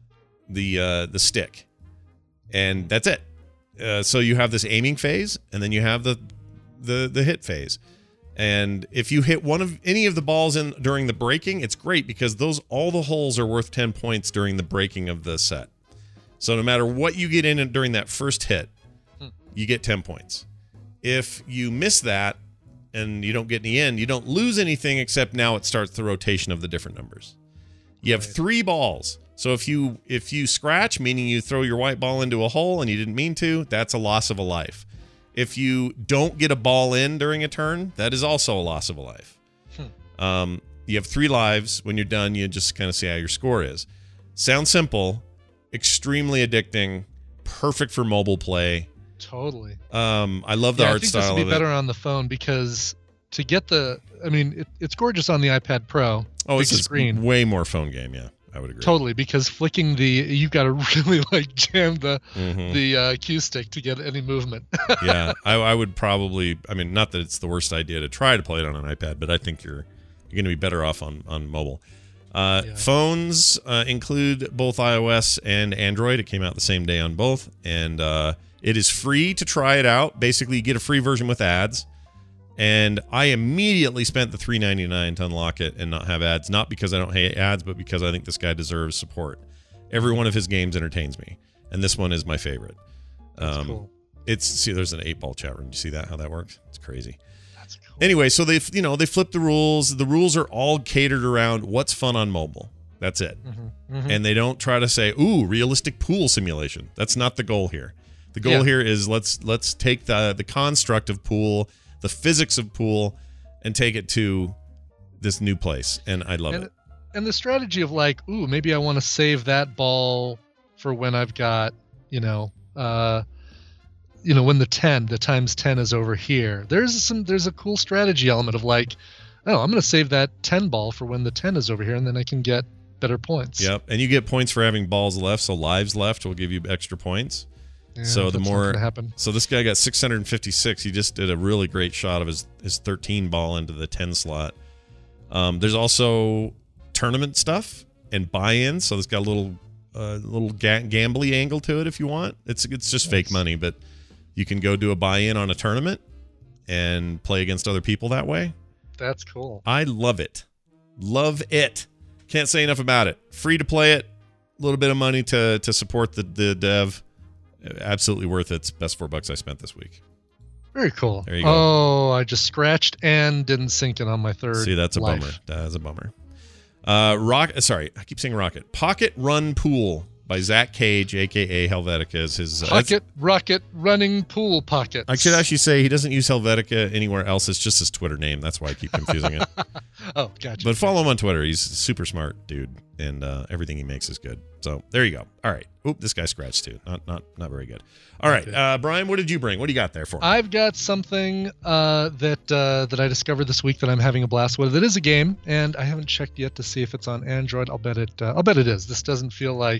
Speaker 1: stick, and that's it. So you have this aiming phase, and then you have the hit phase. And if you hit any of the balls in during the breaking, it's great because all the holes are worth 10 points during the breaking of the set. So no matter what you get in during that first hit, you get 10 points. If you miss that and you don't get any in, you don't lose anything except now it starts the rotation of the different numbers. You have 3 balls. So if you scratch, meaning you throw your white ball into a hole and you didn't mean to, that's a loss of a life. If you don't get a ball in during a turn, that is also a loss of a life. You have 3 lives. When you're done, you just kind of see how your score is. Sounds simple, extremely addicting, perfect for mobile play.
Speaker 2: Totally.
Speaker 1: I love the art style of it.
Speaker 2: This would be better on the phone because to get it's gorgeous on the iPad Pro.
Speaker 1: Oh, it's a way more phone game, yeah. I would agree.
Speaker 2: Totally, because flicking you've got to really like jam the Q stick to get any movement.
Speaker 1: Yeah, I would probably. I mean, not that it's the worst idea to try to play it on an iPad, but I think you're going to be better off on mobile. Phones include both iOS and Android. It came out the same day on both, and it is free to try it out. Basically, you get a free version with ads. And I immediately spent the $3.99 to unlock it and not have ads. Not because I don't hate ads, but because I think this guy deserves support. Every one of his games entertains me, and this one is my favorite.
Speaker 2: That's cool.
Speaker 1: There's an 8-ball chat room. Do you see that? How that works? It's crazy. That's cool. Anyway, so they flipped the rules. The rules are all catered around what's fun on mobile. That's it. And they don't try to say, "Ooh, realistic pool simulation." That's not the goal here. The goal here is let's take the construct of pool, the physics of pool, and take it to this new place, and I love it.
Speaker 2: And the strategy of like, ooh, maybe I want to save that ball for when I've got, when the times 10 is over here. There's a cool strategy element of like, oh, I'm going to save that 10 ball for when the 10 is over here, and then I can get better points.
Speaker 1: Yep, and you get points for having balls left, so lives left will give you extra points. Yeah, so the more so this guy got 656. He just did a really great shot of his 13 ball into the 10 slot. There's also tournament stuff and buy-ins, so it's got a little gambly angle to it if you want. It's just fake money, but you can go do a buy-in on a tournament and play against other people that way.
Speaker 2: That's cool.
Speaker 1: I love it. Love it. Can't say enough about it. Free to play it. A little bit of money to support the dev. Absolutely worth it. It's best $4 I spent this week.
Speaker 2: Very cool.
Speaker 1: There you go.
Speaker 2: Oh, I just scratched and didn't sync it on my third.
Speaker 1: See, that's a bummer. That is a bummer. I keep saying Rocket. Pocket Run Pool by Zach Cage, a.k.a. Helvetica. Is his
Speaker 2: Rocket Running Pool Pocket.
Speaker 1: I should actually say he doesn't use Helvetica anywhere else. It's just his Twitter name. That's why I keep confusing it.
Speaker 2: Oh, gotcha.
Speaker 1: But follow him on Twitter. He's a super smart dude, and everything he makes is good. So there you go. All right. Oop, this guy scratched too. Not very good. All right, okay. Brian, what did you bring? What do you got there for me?
Speaker 2: I've got something that I discovered this week that I'm having a blast with. It is a game, and I haven't checked yet to see if it's on Android. I'll bet it is. This doesn't feel like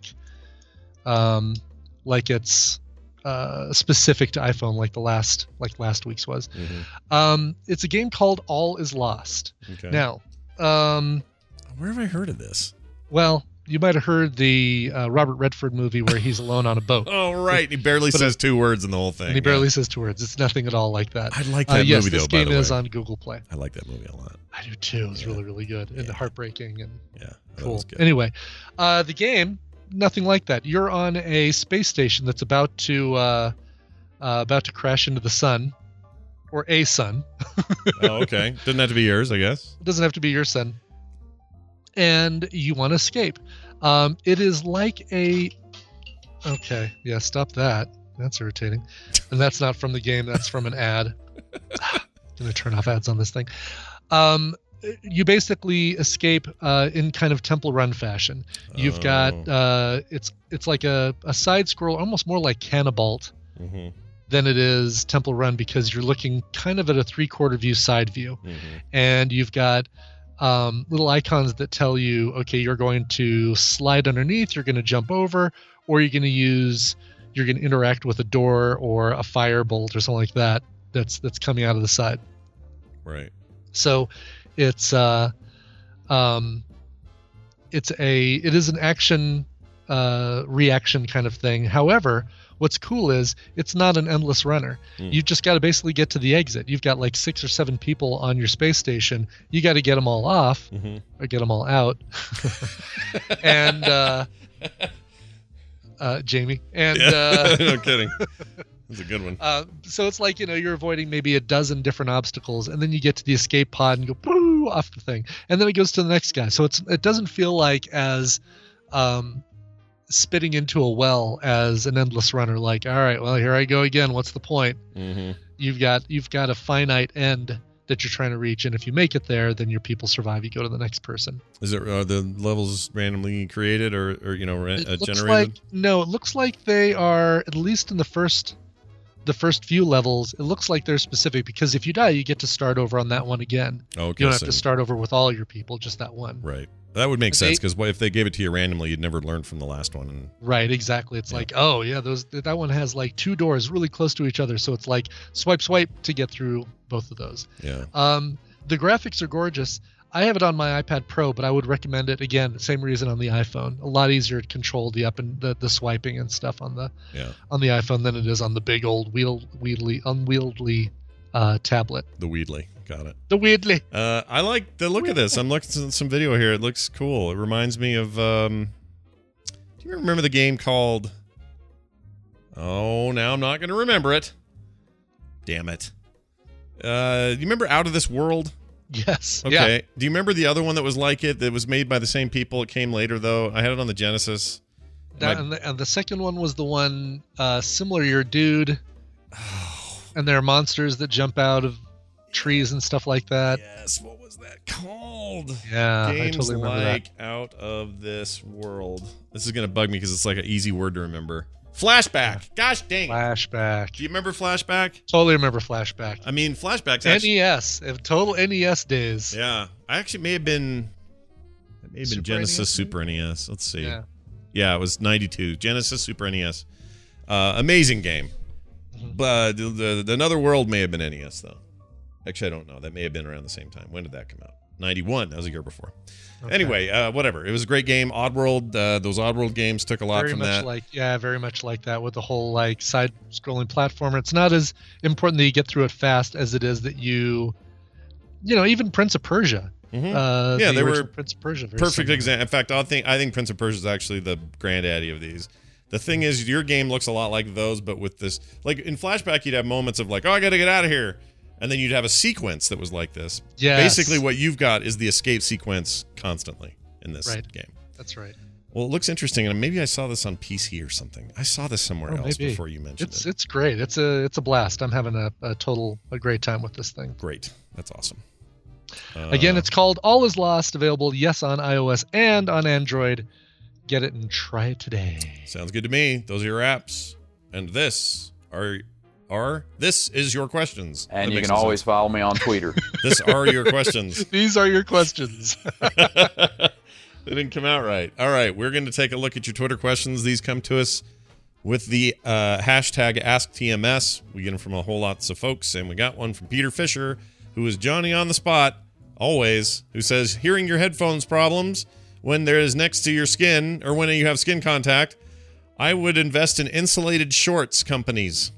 Speaker 2: it's specific to iPhone like last week's was. Mm-hmm. It's a game called All Is Lost.
Speaker 1: Okay.
Speaker 2: Now,
Speaker 1: where have I heard of this?
Speaker 2: Well, you might have heard the Robert Redford movie where he's alone on a boat.
Speaker 1: Oh, right. He barely says 2 words in the whole thing.
Speaker 2: And he barely says 2 words. It's nothing at all like that.
Speaker 1: I like that movie, though, by the way. Yes, this
Speaker 2: game is on Google Play.
Speaker 1: I like that movie a lot.
Speaker 2: I do, too. It was really, really good. And heartbreaking and cool.
Speaker 1: Good.
Speaker 2: Anyway, the game, nothing like that. You're on a space station that's about to crash into the sun. Or a sun.
Speaker 1: Oh, okay. Doesn't have to be yours, I guess.
Speaker 2: It doesn't have to be your sun. And you want to escape. It is like a... Okay, yeah, stop that. That's irritating. And that's not from the game. That's from an ad. I'm going to turn off ads on this thing. You basically escape in kind of Temple Run fashion. You've got... It's like a side scroll, almost more like Cannibalt.
Speaker 1: Mm-hmm.
Speaker 2: Than it is Temple Run, because you're looking kind of at a 3/4 view side view.
Speaker 1: Mm-hmm.
Speaker 2: And you've got little icons that tell you, okay, you're going to slide underneath, you're going to jump over, or you're going to interact with a door or a fire bolt or something like that that's coming out of the side.
Speaker 1: Right.
Speaker 2: So it is an action reaction kind of thing. However, what's cool is it's not an endless runner. You've just got to basically get to the exit. You've got like 6 or 7 people on your space station. You got to get them all off or get them all out. And Jamie. And
Speaker 1: no kidding. That's a good one.
Speaker 2: So it's like, you're avoiding maybe a dozen different obstacles, and then you get to the escape pod and go boo, off the thing. And then it goes to the next guy. So it doesn't feel like as spitting into a well as an endless runner, like, all right, well, here I go again, what's the point?
Speaker 1: Mm-hmm.
Speaker 2: You've got a finite end that you're trying to reach, and if you make it there, then your people survive. You go to the next person.
Speaker 1: Is it the levels randomly created or generated?
Speaker 2: No, it looks like they are, at least in the first the first few levels, it looks like they're specific because if you die, you get to start over on that one again.
Speaker 1: Okay,
Speaker 2: you don't have to start over with all your people, just that one.
Speaker 1: Right. That would make sense because if they gave it to you randomly, you'd never learn from the last one.
Speaker 2: Right, exactly. It's like, oh yeah, that one has like 2 doors really close to each other, so it's like swipe to get through both of those.
Speaker 1: Yeah.
Speaker 2: The graphics are gorgeous. I have it on my iPad Pro, but I would recommend it again. Same reason on the iPhone. A lot easier to control the up and the swiping and stuff on the iPhone than it is on the big old unwieldy tablet.
Speaker 1: The Weedly. Got it.
Speaker 2: The Weedly.
Speaker 1: I like the look of this. I'm looking at some video here. It looks cool. It reminds me of. Do you remember the game called? Oh, now I'm not going to remember it. Damn it. You remember Out of This World?
Speaker 2: Yes.
Speaker 1: Okay.
Speaker 2: Yeah.
Speaker 1: Do you remember the other one that was like it? That was made by the same people. It came later though. I had it on the Genesis.
Speaker 2: And the second one was the one similar. You're a dude, and there are monsters that jump out of trees and stuff like that.
Speaker 1: Yes. What was that called?
Speaker 2: Yeah,
Speaker 1: Games
Speaker 2: I totally remember
Speaker 1: like Out of This World. This is gonna bug me because it's like an easy word to remember. Flashback. Gosh dang.
Speaker 2: Flashback.
Speaker 1: Do you remember Flashback?
Speaker 2: Totally remember Flashback.
Speaker 1: I mean, Flashback's actually...
Speaker 2: NES. Total NES days.
Speaker 1: Yeah. I actually may have been Genesis,
Speaker 2: NES,
Speaker 1: Super NES. Let's see.
Speaker 2: Yeah,
Speaker 1: it was 92. Genesis, Super NES. Amazing game.
Speaker 2: Mm-hmm.
Speaker 1: But Another World may have been NES, though. Actually, I don't know. That may have been around the same time. When did that come out? 91. That was a year before. Okay. Anyway, whatever. It was a great game. Oddworld. Those Oddworld games took a lot from that.
Speaker 2: Very much like that with the whole like side-scrolling platformer. It's not as important that you get through it fast as it is that you even Prince of Persia.
Speaker 1: Mm-hmm. They were
Speaker 2: Prince of Persia.
Speaker 1: Perfect example. In fact, I think Prince of Persia is actually the granddaddy of these. The thing is, your game looks a lot like those, but with this, like in Flashback, you'd have moments of like, oh, I got to get out of here. And then you'd have a sequence that was like this.
Speaker 2: Yes.
Speaker 1: Basically, what you've got is the escape sequence constantly in this game.
Speaker 2: That's right.
Speaker 1: Well, it looks interesting, and maybe I saw this on PC or something. I saw this somewhere else before you mentioned it.
Speaker 2: It's great. It's a blast. I'm having a great time with this thing.
Speaker 1: Great. That's awesome.
Speaker 2: Again, it's called All Is Lost. Available, yes, on iOS and on Android. Get it and try it today.
Speaker 1: Sounds good to me. Those are your apps, and this is your questions.
Speaker 7: And you can always follow me on Twitter.
Speaker 1: This are your questions.
Speaker 2: These are your questions.
Speaker 1: They didn't come out right. All right, we're going to take a look at your Twitter questions. These come to us with the hashtag AskTMS. We get them from a whole lots of folks, and we got one from Peter Fisher, who is Johnny on the spot, always, who says, hearing your headphones problems when there is next to your skin, or when you have skin contact, I would invest in insulated shorts companies.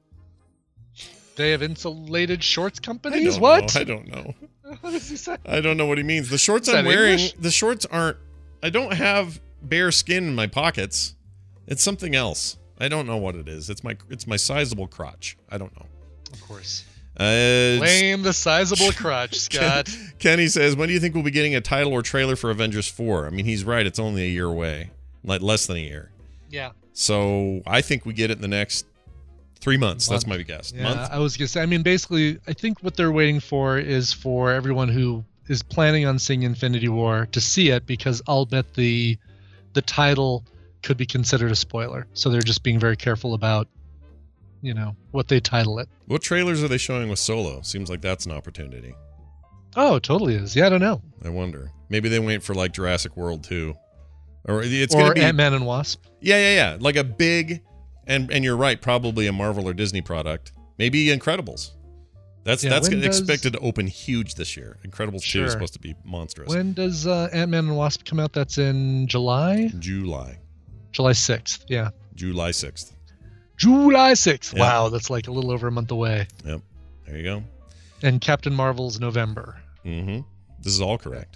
Speaker 2: They have insulated shorts companies?
Speaker 1: I don't know.
Speaker 2: What does he say?
Speaker 1: I don't know what he means. The shorts I'm wearing, the shorts aren't, I don't have bare skin in my pockets. It's something else. I don't know what it is. It's my sizable crotch. I don't know.
Speaker 2: Of course. Blame the sizable crotch, Scott.
Speaker 1: Kenny says, when do you think we'll be getting a title or trailer for Avengers 4? I mean, he's right. It's only a year away. Like less than a year.
Speaker 2: Yeah.
Speaker 1: So I think we get it in the next 3 months. That's my guess.
Speaker 2: Yeah, month? I was going to say, I mean, basically, I think what they're waiting for is for everyone who is planning on seeing Infinity War to see it, because I'll bet the title could be considered a spoiler. So they're just being very careful about, what they title it.
Speaker 1: What trailers are they showing with Solo? Seems like that's an opportunity.
Speaker 2: Oh, it totally is. Yeah, I don't know.
Speaker 1: I wonder. Maybe they wait for like Jurassic World 2. Or
Speaker 2: Ant-Man and Wasp.
Speaker 1: Yeah. Like a big... And you're right, probably a Marvel or Disney product. Maybe Incredibles. That's expected to open huge this year. Incredibles 2 is supposed to be monstrous.
Speaker 2: When does Ant-Man and Wasp come out? That's in July?
Speaker 1: July
Speaker 2: 6th, yeah.
Speaker 1: July 6th.
Speaker 2: July 6th.
Speaker 1: Yep.
Speaker 2: Wow, that's like a little over a month away.
Speaker 1: Yep. There you go.
Speaker 2: And Captain Marvel's November.
Speaker 1: Mm-hmm. This is all correct.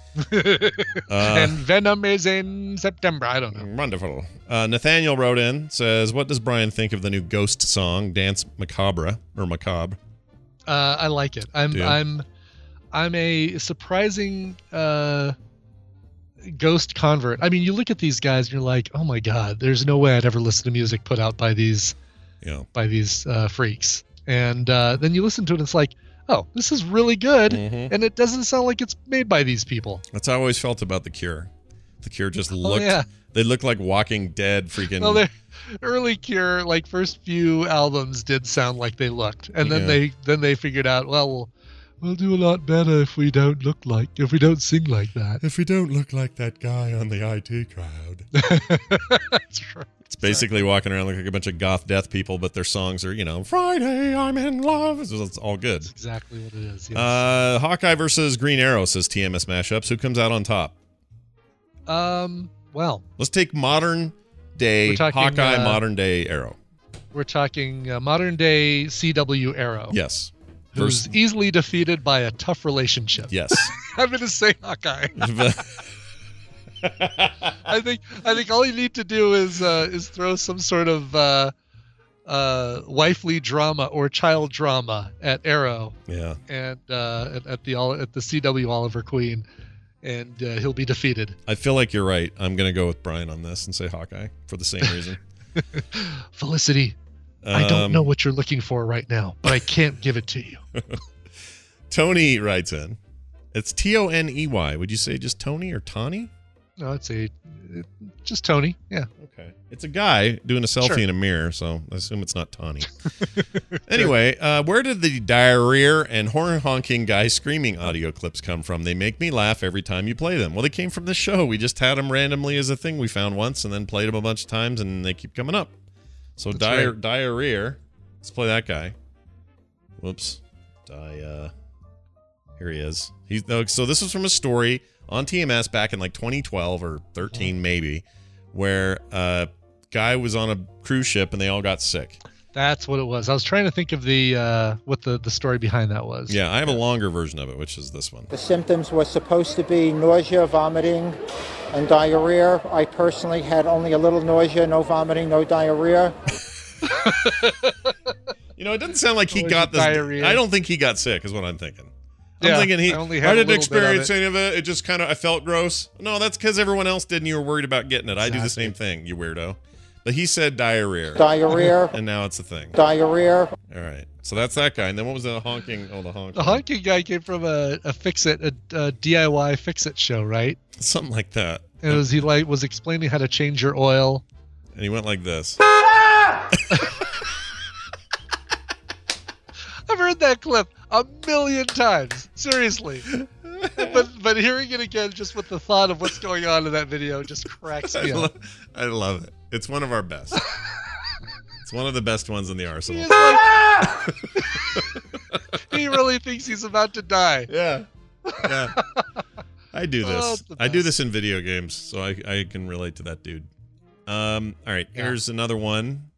Speaker 2: And Venom is in September. I don't know.
Speaker 1: Wonderful. Nathaniel wrote in, says, what does Brian think of the new Ghost song, Dance Macabre, or Macabre?
Speaker 2: I like it. I'm a surprising Ghost convert. I mean, you look at these guys and you're like, oh my God, there's no way I'd ever listen to music put out by these freaks. And then you listen to it and it's like, oh, this is really good, and it doesn't sound like it's made by these people.
Speaker 1: That's how I always felt about The Cure. The Cure just looked. They looked like Walking Dead freaking.
Speaker 2: Well, their early Cure, like first few albums, did sound like they looked, and then they figured out, well, we'll do a lot better if we don't sing like that.
Speaker 1: If we don't look like that guy on the IT Crowd.
Speaker 2: That's right.
Speaker 1: It's basically walking around like a bunch of goth death people, but their songs are, Friday, I'm in love. It's all good.
Speaker 2: That's exactly what it is. Yes.
Speaker 1: Hawkeye versus Green Arrow, says TMS Mashups. Who comes out on top?
Speaker 2: Well,
Speaker 1: let's take modern day Hawkeye, modern day Arrow.
Speaker 2: We're talking modern day CW Arrow.
Speaker 1: Yes.
Speaker 2: Who's easily defeated by a tough relationship.
Speaker 1: Yes.
Speaker 2: I'm going to say Hawkeye. I think all you need to do is throw some sort of wifely drama or child drama at Arrow.
Speaker 1: Yeah.
Speaker 2: And at the CW Oliver Queen, and he'll be defeated.
Speaker 1: I feel like you're right. I'm going to go with Brian on this and say Hawkeye for the same reason.
Speaker 2: Felicity, I don't know what you're looking for right now, but I can't give it to you.
Speaker 1: Tony writes in. It's Toney. Would you say just Tony or Tawny?
Speaker 2: No, it's just Tony. Yeah.
Speaker 1: Okay. It's a guy doing a selfie in a mirror, so I assume it's not Tawny. Anyway, where did the diarrhea and horn honking guy screaming audio clips come from? They make me laugh every time you play them. Well, they came from the show. We just had them randomly as a thing we found once and then played them a bunch of times, and they keep coming up. So diarrhea. Let's play that guy. Whoops. Here he is. So this was from a story on TMS back in like 2012 or 13 maybe, where a guy was on a cruise ship and they all got sick.
Speaker 2: That's what it was. I was trying to think of what the story behind that was.
Speaker 1: Yeah, I have a longer version of it, which is this one.
Speaker 8: The symptoms were supposed to be nausea, vomiting, and diarrhea. I personally had only a little nausea, no vomiting, no diarrhea.
Speaker 1: It doesn't sound like he got this. Diarrhea. I don't think he got sick, is what I'm thinking. I'm thinking I didn't experience any of it. It just I felt gross. No, that's because everyone else did and you were worried about getting it. Exactly. I do the same thing, you weirdo. But he said diarrhea.
Speaker 8: Diarrhea.
Speaker 1: And now it's a thing.
Speaker 8: Diarrhea.
Speaker 1: All right. So that's that guy. And then what was the honking? Oh, the honking.
Speaker 2: The honking guy came from a Fix-It, a DIY Fix-It show, right?
Speaker 1: Something like that.
Speaker 2: And he was explaining how to change your oil.
Speaker 1: And he went like this.
Speaker 2: I've heard that clip 1,000,000 times. Seriously. But hearing it again just with the thought of what's going on in that video just cracks me up.
Speaker 1: I love it. It's one of our best. It's one of the best ones in the arsenal.
Speaker 2: He really thinks he's about to die.
Speaker 1: Yeah. I do this. I do this in video games, so I can relate to that dude. All right, here's another one.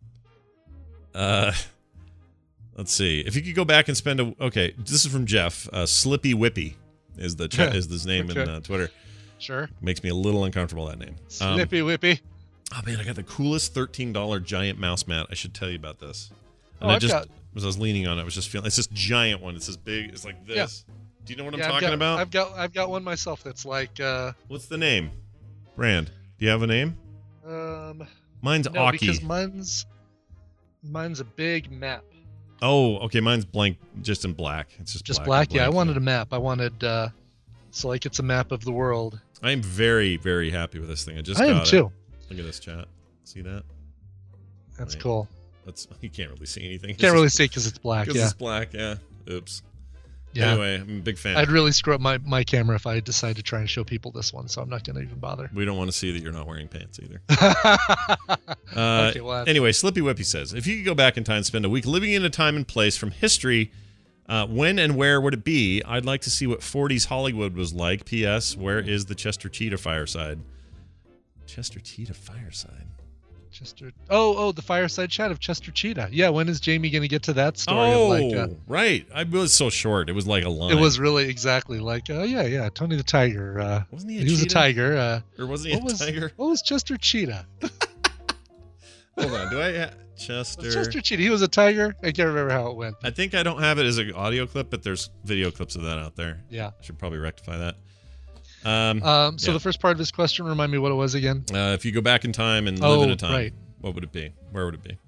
Speaker 1: Let's see. If you could go back and spend okay, this is from Jeff. Slippy Whippy is his name in Twitter.
Speaker 2: Sure.
Speaker 1: Makes me a little uncomfortable, that name.
Speaker 2: Slippy Whippy.
Speaker 1: Oh man, I got the coolest $13 giant mouse mat. I should tell you about this. And as I was leaning on it, I was just feeling it's this giant one. It's this big. It's like this. Yeah. Do you know what I'm talking about?
Speaker 2: I've got one myself that's like.
Speaker 1: What's the name? Brand. Do you have a name? Mine's Aki.
Speaker 2: Because mine's a big map.
Speaker 1: Oh, okay. Mine's blank, just in black. It's just
Speaker 2: black. Yeah, I wanted a map. I wanted it's a map of the world.
Speaker 1: I am very, very happy with this thing. I am
Speaker 2: too.
Speaker 1: Look at this chat. See that?
Speaker 2: That's cool.
Speaker 1: You can't really see anything.
Speaker 2: Can't really see because it's black.
Speaker 1: Because it's black. Yeah. Oops. Yeah. Anyway, I'm a big fan.
Speaker 2: I'd really screw up my camera if I decided to try and show people this one, so I'm not going to even bother.
Speaker 1: We don't want to see that you're not wearing pants either.
Speaker 2: Okay, well,
Speaker 1: anyway, Slippy Whippy says, if you could go back in time and spend a week living in a time and place from history, when and where would it be? I'd like to see what 40s Hollywood was like. P.S. Where is the Chester Cheetah fireside? Chester Cheetah fireside?
Speaker 2: The fireside chat of Chester Cheetah. Yeah, when is Jamie going to get to that story?
Speaker 1: Right. It was so short. It was like a line.
Speaker 2: It was really exactly like, Tony the Tiger.
Speaker 1: Wasn't he
Speaker 2: he was a tiger.
Speaker 1: Or wasn't he a tiger?
Speaker 2: What was Chester Cheetah?
Speaker 1: Hold on. Chester
Speaker 2: Cheetah. He was a tiger? I can't remember how it went.
Speaker 1: I think I don't have it as an audio clip, but there's video clips of that out there.
Speaker 2: Yeah.
Speaker 1: I should probably rectify that.
Speaker 2: So the first part of this question, remind me what it was again.
Speaker 1: If you go back in time and live in a time, what would it be? Where would it be?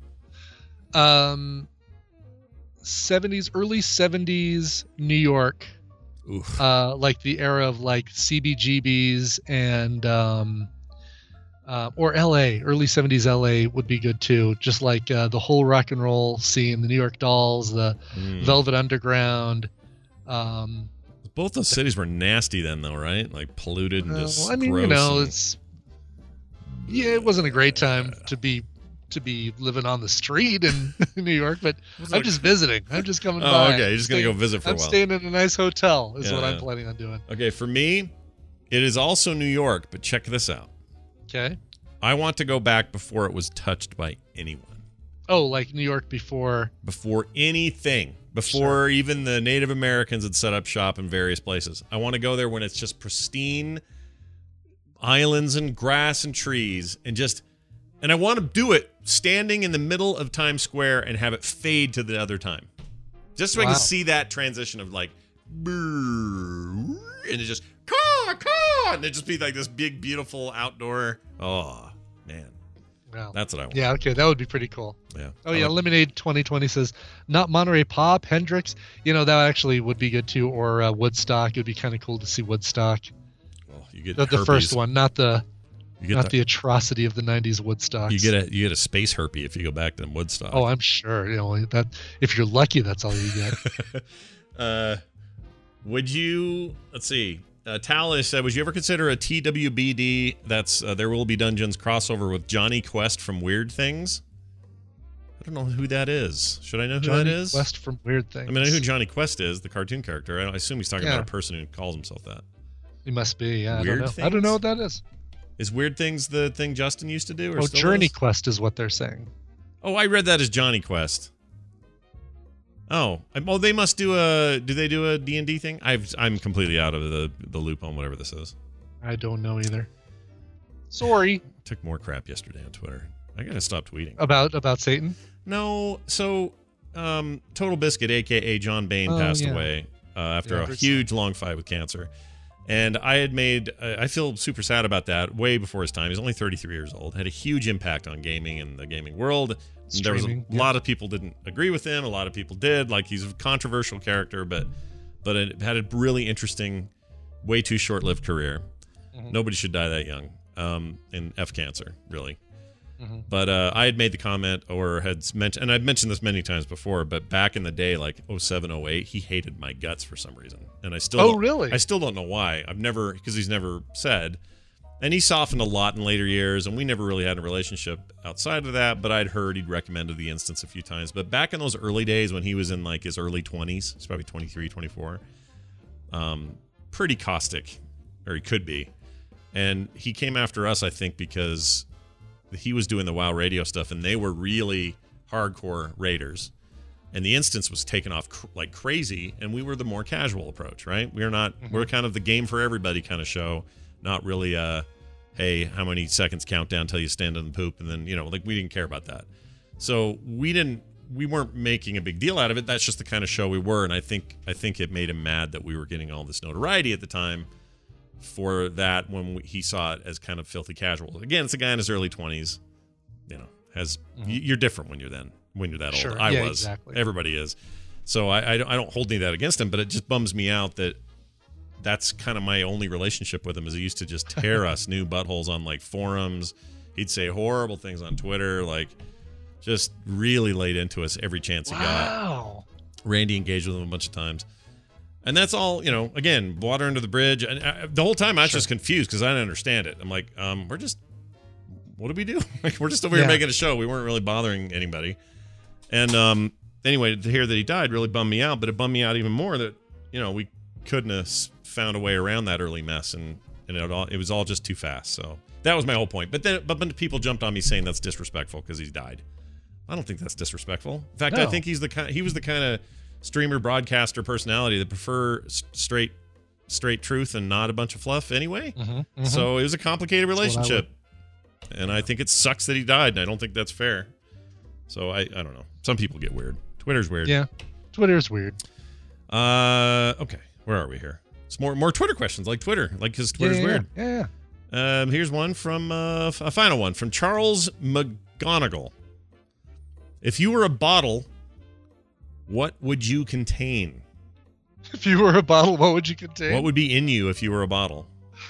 Speaker 2: 70s, early 70s New York. like the era of like CBGBs and or LA, early 70s LA would be good too. Just like the whole rock and roll scene, the New York Dolls, the Velvet Underground.
Speaker 1: Both those cities were nasty then, though, right? Like polluted and just
Speaker 2: I mean,
Speaker 1: gross.
Speaker 2: It wasn't a great time to be living on the street in New York, but I'm just visiting. I'm just coming by.
Speaker 1: Oh, okay. You're just going to go visit for a while.
Speaker 2: I'm staying in a nice hotel is what I'm planning on doing.
Speaker 1: Okay, for me, it is also New York, but check this out.
Speaker 2: Okay.
Speaker 1: I want to go back before it was touched by anyone.
Speaker 2: Oh, like New York before?
Speaker 1: Before anything. Before even the Native Americans had set up shop in various places. I want to go there when it's just pristine islands and grass and trees and I want to do it standing in the middle of Times Square and have it fade to the other time. Just so I can see that transition of like, and it just, and it just be like this big, beautiful outdoor. Oh, man.
Speaker 2: Wow.
Speaker 1: That's what I want.
Speaker 2: Yeah, okay. That would be pretty cool.
Speaker 1: Yeah.
Speaker 2: Oh, yeah. Lemonade 2020 says, not Monterey Pop, Hendrix. That actually would be good too. Or Woodstock. It would be kind of cool to see Woodstock.
Speaker 1: Well, you get
Speaker 2: the first one, not the atrocity of the 90s Woodstock.
Speaker 1: You get a space herpy if you go back to Woodstock.
Speaker 2: Oh, I'm sure. That if you're lucky, that's all you
Speaker 1: get. Would you? Let's see. Talis said, "Would you ever consider a TWBD? That's There Will Be Dungeons crossover with Johnny Quest from Weird Things." I don't know who that is. Should I know who that is?
Speaker 2: Johnny Quest from Weird Things.
Speaker 1: I mean, I know who Johnny Quest is, the cartoon character. I assume he's talking about a person who calls himself that.
Speaker 2: He must be. Yeah.
Speaker 1: Weird
Speaker 2: I don't know what that is.
Speaker 1: Is Weird Things the thing Justin used to do? Or
Speaker 2: Journey Quest is what they're saying.
Speaker 1: Oh, I read that as Johnny Quest. Oh, they must do do they do a D&D thing? I'm completely out of the loop on whatever this is.
Speaker 2: I don't know either. Sorry.
Speaker 1: Took more crap yesterday on Twitter. I gotta stop tweeting.
Speaker 2: About Satan?
Speaker 1: No. So, Total Biscuit, a.k.a. John Bain, passed away after a huge, long fight with cancer. And I feel super sad about that way before his time. He's only 33 years old. Had a huge impact on gaming and the gaming world. There was a lot of people didn't agree with him. A lot of people did. Like, he's a controversial character, but it had a really interesting, way too short-lived career. Mm-hmm. Nobody should die that young in F cancer, really. Mm-hmm. But I had made the comment or had mentioned, and I've mentioned this many times before, but back in the day, like 07, 08, he hated my guts for some reason. And I still
Speaker 2: really?
Speaker 1: I still don't know why. Because he's never said. And he softened a lot in later years, and we never really had a relationship outside of that, but I'd heard he'd recommended the instance a few times. But back in those early days when he was in like his early 20s, he's probably 23, 24, pretty caustic, or he could be. And he came after us, I think, because he was doing the WoW radio stuff, and they were really hardcore raiders. And the instance was taken off like crazy, and we were the more casual approach, right? We're not, we're kind of the game for everybody kind of show. Not really hey, how many seconds countdown till you stand on the poop, and then, like, we didn't care about that. So we weren't making a big deal out of it. That's just the kind of show we were, and I think it made him mad that we were getting all this notoriety at the time for that when he saw it as kind of filthy casual. Again, it's a guy in his early 20s, you're different when you're that
Speaker 2: sure.
Speaker 1: old. I was.
Speaker 2: Exactly.
Speaker 1: Everybody is. So I don't hold any of that against him, but it just bums me out that that's kind of my only relationship with him, is he used to just tear us new buttholes on like forums. He'd say horrible things on Twitter, like just really laid into us every chance he got. Randy engaged with him a bunch of times. And that's all, again, water under the bridge. And the whole time I was just confused because I didn't understand it. I'm like, what do we do? Like, we're just over here making a show. We weren't really bothering anybody. And anyway, to hear that he died really bummed me out, but it bummed me out even more that, we couldn't have found a way around that early mess, and it was all just too fast. So that was my whole point. But people jumped on me saying that's disrespectful because he's died. I don't think that's disrespectful. In fact, I think he was the kind of streamer broadcaster personality that prefer straight truth and not a bunch of fluff anyway. Mm-hmm. So it was a complicated relationship, and I think it sucks that he died, and I don't think that's fair. So I don't know. Some people get weird. Twitter's weird.
Speaker 2: Yeah, Twitter's weird.
Speaker 1: Okay, where are we here? It's more Twitter questions, like Twitter, because Twitter's weird.
Speaker 2: Yeah.
Speaker 1: Here's one from a final one from Charles McGonigal. If you were a bottle, what would you contain?
Speaker 2: If you were a bottle, what would you contain?
Speaker 1: What would be in you if you were a bottle?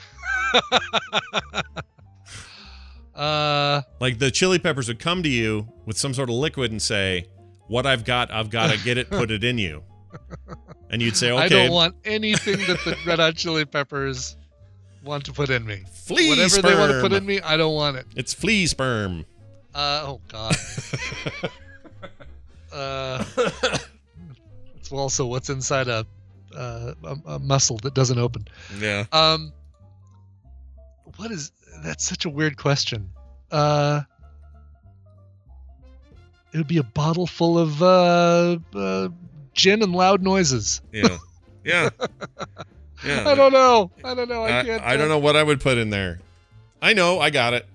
Speaker 1: Like the Chili Peppers would come to you with some sort of liquid and say, "What I've got to get it, put it in you." And you'd say, "Okay."
Speaker 2: I don't want anything that the Red Hot Chili Peppers want to put in me.
Speaker 1: Flea
Speaker 2: Whatever
Speaker 1: sperm.
Speaker 2: they want to put in me, I don't want it.
Speaker 1: It's flea sperm.
Speaker 2: Oh God. It's also what's inside a muscle that doesn't open.
Speaker 1: Yeah.
Speaker 2: That's such a weird question. It would be a bottle full of gin and loud noises.
Speaker 1: Yeah. Yeah. Yeah.
Speaker 2: I don't know. I can't.
Speaker 1: I don't know what I would put in there. I know. I got it.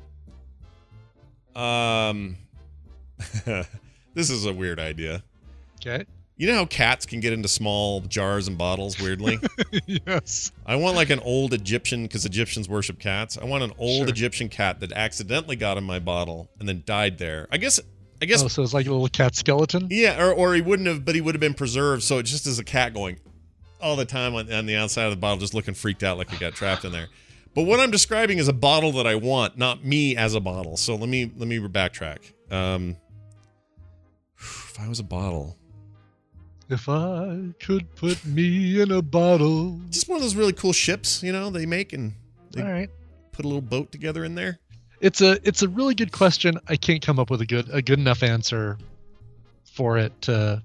Speaker 1: This is a weird idea.
Speaker 2: Okay.
Speaker 1: You know how cats can get into small jars and bottles weirdly?
Speaker 2: Yes.
Speaker 1: I want like an old Egyptian, because Egyptians worship cats. I want an old Egyptian cat that accidentally got in my bottle and then died there. I guess.
Speaker 2: Oh, so it's like a little cat skeleton?
Speaker 1: Yeah, or he wouldn't have, but he would have been preserved. So it just is a cat going all the time on the outside of the bottle, just looking freaked out like he got trapped in there. But what I'm describing is a bottle that I want, not me as a bottle. So let me backtrack. If I was a bottle.
Speaker 2: If I could put me in a bottle.
Speaker 1: Just one of those really cool ships, they make, and they
Speaker 2: all right.
Speaker 1: Put a little boat together in there.
Speaker 2: It's a really good question. I can't come up with a good enough answer for it to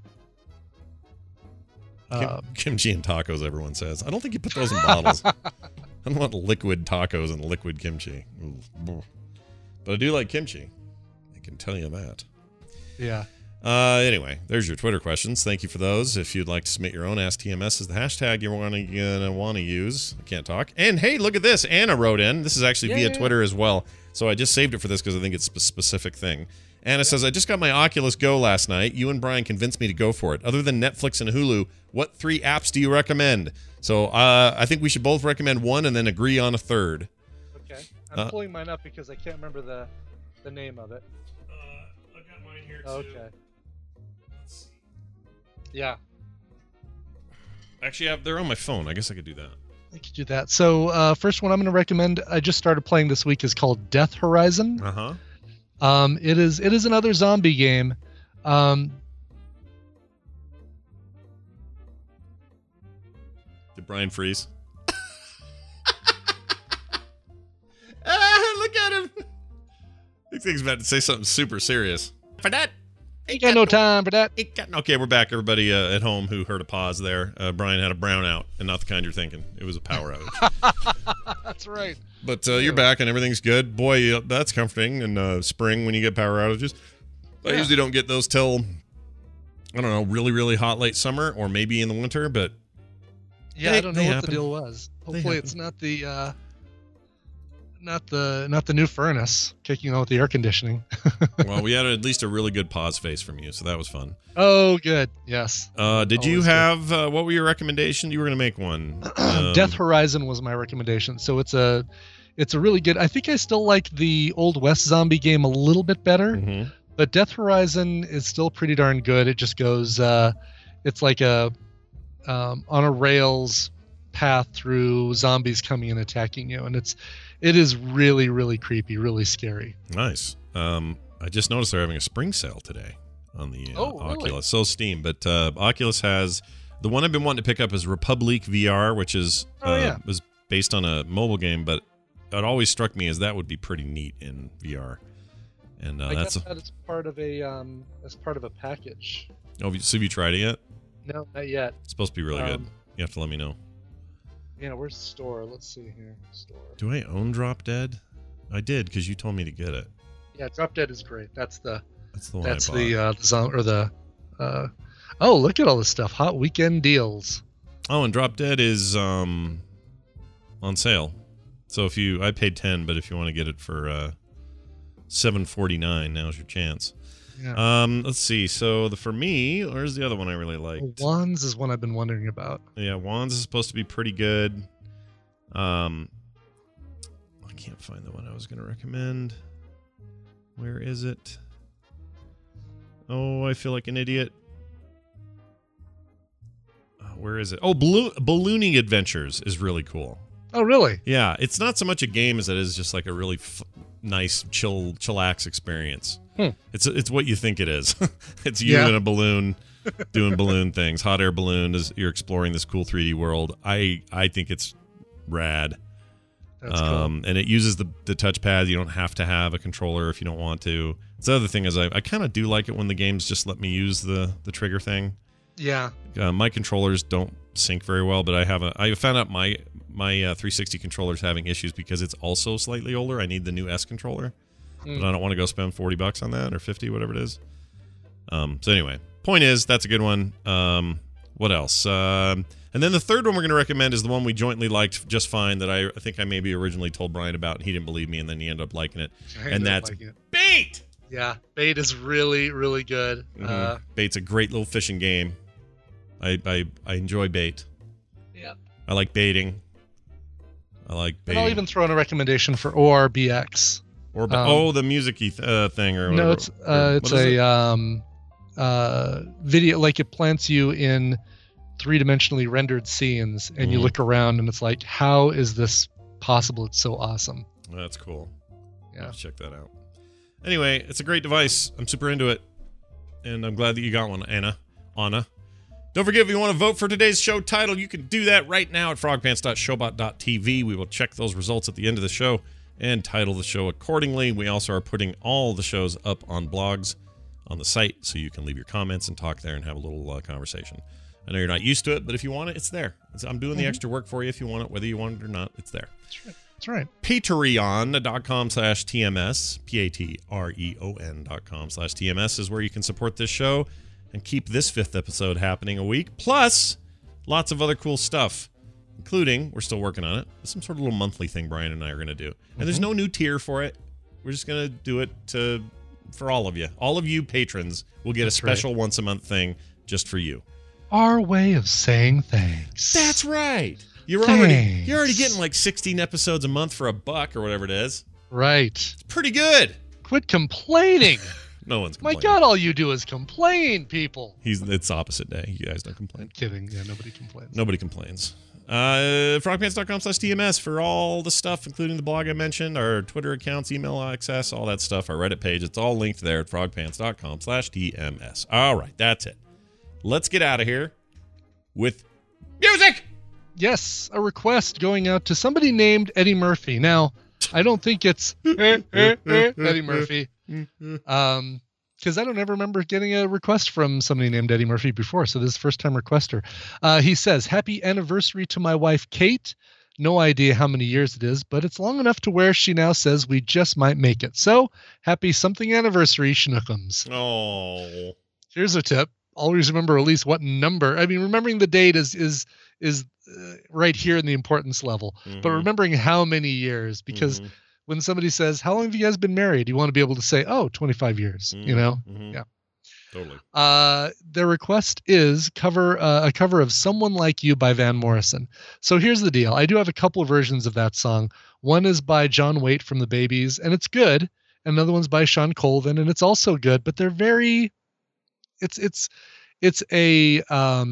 Speaker 1: kimchi and tacos, everyone says. I don't think you put those in bottles. I don't want liquid tacos and liquid kimchi. But I do like kimchi. I can tell you that.
Speaker 2: Yeah.
Speaker 1: Anyway, there's your Twitter questions. Thank you for those. If you'd like to submit your own Ask TMS as the hashtag you're gonna want to use. I can't talk. And hey, look at this. Anna wrote in. This is actually via Twitter as well. So I just saved it for this because I think it's a specific thing. Anna says, I just got my Oculus Go last night. You and Brian convinced me to go for it. Other than Netflix and Hulu, what 3 apps do you recommend? So I think we should both recommend one and then agree on a third.
Speaker 2: Okay. I'm pulling mine up because I can't remember the name of it.
Speaker 1: I've got mine here too.
Speaker 2: Okay. Yeah.
Speaker 1: Actually, they're on my phone. I guess I could do that.
Speaker 2: I could do that. So first one I'm going to recommend, I just started playing this week, is called Death Horizon.
Speaker 1: Uh-huh.
Speaker 2: It is another zombie game.
Speaker 1: Did Brian freeze? Look at him. I think he's about to say something super serious. For that.
Speaker 2: Ain't got no time for that.
Speaker 1: Okay, we're back. Everybody at home who heard a pause there. Brian had a brownout, and not the kind you're thinking. It was a power outage.
Speaker 2: That's right.
Speaker 1: But you're back, and everything's good. Boy, that's comforting in spring when you get power outages. I usually don't get those till, I don't know, really, really hot late summer, or maybe in the winter, but...
Speaker 2: Yeah, I don't know what the deal was. Hopefully it's not the... Not the new furnace kicking on with the air conditioning.
Speaker 1: Well, we had at least a really good pause face from you, so that was fun.
Speaker 2: Oh, good. Yes.
Speaker 1: Did you have what were your recommendation? You were going to make one.
Speaker 2: Death Horizon was my recommendation. So it's a really good. I think I still like the Old West zombie game a little bit better, but Death Horizon is still pretty darn good. It just goes. It's like a on a rails path through zombies coming and attacking you, and it is really, really creepy, really scary.
Speaker 1: Nice. I just noticed they're having a spring sale today on the Oculus. Really? So Steam, but Oculus has the one I've been wanting to pick up is Republic VR, which is was based on a mobile game, but it always struck me as that would be pretty neat in VR. And
Speaker 2: I guess that is part of a package.
Speaker 1: Oh, so have you tried it yet?
Speaker 2: No, not yet.
Speaker 1: It's supposed to be really good. You have to let me know.
Speaker 2: Yeah, where's the store? Let's see here. Store.
Speaker 1: Do I own Drop Dead? I did because you told me to get it.
Speaker 2: Yeah, Drop Dead is great. That's the
Speaker 1: one.
Speaker 2: That's oh, look at all this stuff. Hot weekend deals.
Speaker 1: Oh, and Drop Dead is on sale. So I paid $10, but if you want to get it for $7.49, now's your chance. Yeah. Let's see. So for me, where's the other one I really liked?
Speaker 2: Wands is one I've been wondering about.
Speaker 1: Yeah, Wands is supposed to be pretty good. I can't find the one I was going to recommend. Where is it? Oh, I feel like an idiot. where is it? Oh, Ballooning Adventures is really cool.
Speaker 2: Oh, really?
Speaker 1: Yeah, it's not so much a game as it is just like a really nice, chillax experience. It's what you think it is. It's you in a balloon doing balloon things. Hot air balloon is you're exploring this cool 3D world. I think it's rad.
Speaker 2: That's cool.
Speaker 1: And it uses the touchpad. You don't have to have a controller if you don't want to. The other thing is I kind of do like it when the games just let me use the trigger thing.
Speaker 2: Yeah.
Speaker 1: My controllers don't sync very well, but I found out my 360 controller's having issues because it's also slightly older. I need the new S controller, but I don't want to go spend $40 on that or $50, whatever it is. So anyway, point is that's a good one. What else? And then the third one we're going to recommend is the one we jointly liked just fine that I think I maybe originally told Brian about, and he didn't believe me, and then he ended up liking it. And that's Bait!
Speaker 2: Yeah, Bait is really, really good.
Speaker 1: Mm-hmm. Bait's a great little fishing game. I enjoy Bait.
Speaker 2: Yeah.
Speaker 1: I like baiting.
Speaker 2: And I'll even throw in a recommendation for ORBX.
Speaker 1: The music-y thing or whatever.
Speaker 2: No, it's a video, like it plants you in three-dimensionally rendered scenes, and you look around, and it's like, how is this possible? It's so awesome.
Speaker 1: That's cool.
Speaker 2: Yeah.
Speaker 1: Let's check that out. Anyway, it's a great device. I'm super into it, and I'm glad that you got one, Anna. Don't forget, if you want to vote for today's show title, you can do that right now at frogpants.showbot.tv. We will check those results at the end of the show and title the show accordingly. We also are putting all the shows up on blogs on the site, so you can leave your comments and talk there and have a little conversation. I know you're not used to it, but if you want it, it's there. I'm doing the extra work for you if you want it, whether you want it or not, it's there.
Speaker 2: That's right.
Speaker 1: Patreon.com/TMS, Patreon.com/TMS is where you can support this show and keep this 5th episode happening a week. Plus, lots of other cool stuff, including, we're still working on it, some sort of little monthly thing Brian and I are going to do. And there's no new tier for it. We're just going to do it for all of you. All of you patrons will get a special once-a-month thing just for you.
Speaker 2: Our way of saying thanks.
Speaker 1: That's right. You're already getting like 16 episodes a month for $1 or whatever it is.
Speaker 2: Right.
Speaker 1: It's pretty good.
Speaker 2: Quit complaining.
Speaker 1: No one's complaining.
Speaker 2: My God, all you do is complain, people.
Speaker 1: It's opposite day. You guys don't complain.
Speaker 2: I'm kidding. Yeah, nobody complains.
Speaker 1: Nobody complains. Frogpants.com/TMS for all the stuff, including the blog I mentioned, our Twitter accounts, email access, all that stuff, our Reddit page. It's all linked there at frogpants.com/TMS. All right, that's it. Let's get out of here with music.
Speaker 2: Yes, a request going out to somebody named Eddie Murphy. Now, I don't think it's Eddie Murphy, because I don't ever remember getting a request from somebody named Eddie Murphy before, so this is first-time requester. He says, happy anniversary to my wife, Kate. No idea how many years it is, but it's long enough to where she now says we just might make it. So, happy something anniversary, Schnookums.
Speaker 1: Oh.
Speaker 2: Here's a tip. Always remember at least what number. I mean, remembering the date is right here in the importance level, but remembering how many years, because when somebody says, how long have you guys been married? You want to be able to say, 25 years, you know? Yeah.
Speaker 1: Totally.
Speaker 2: Their request is a cover of Someone Like You by Van Morrison. So here's the deal. I do have a couple of versions of that song. One is by John Waite from the Babies, and it's good. Another one's by Sean Colvin, and it's also good, but they're very... It's a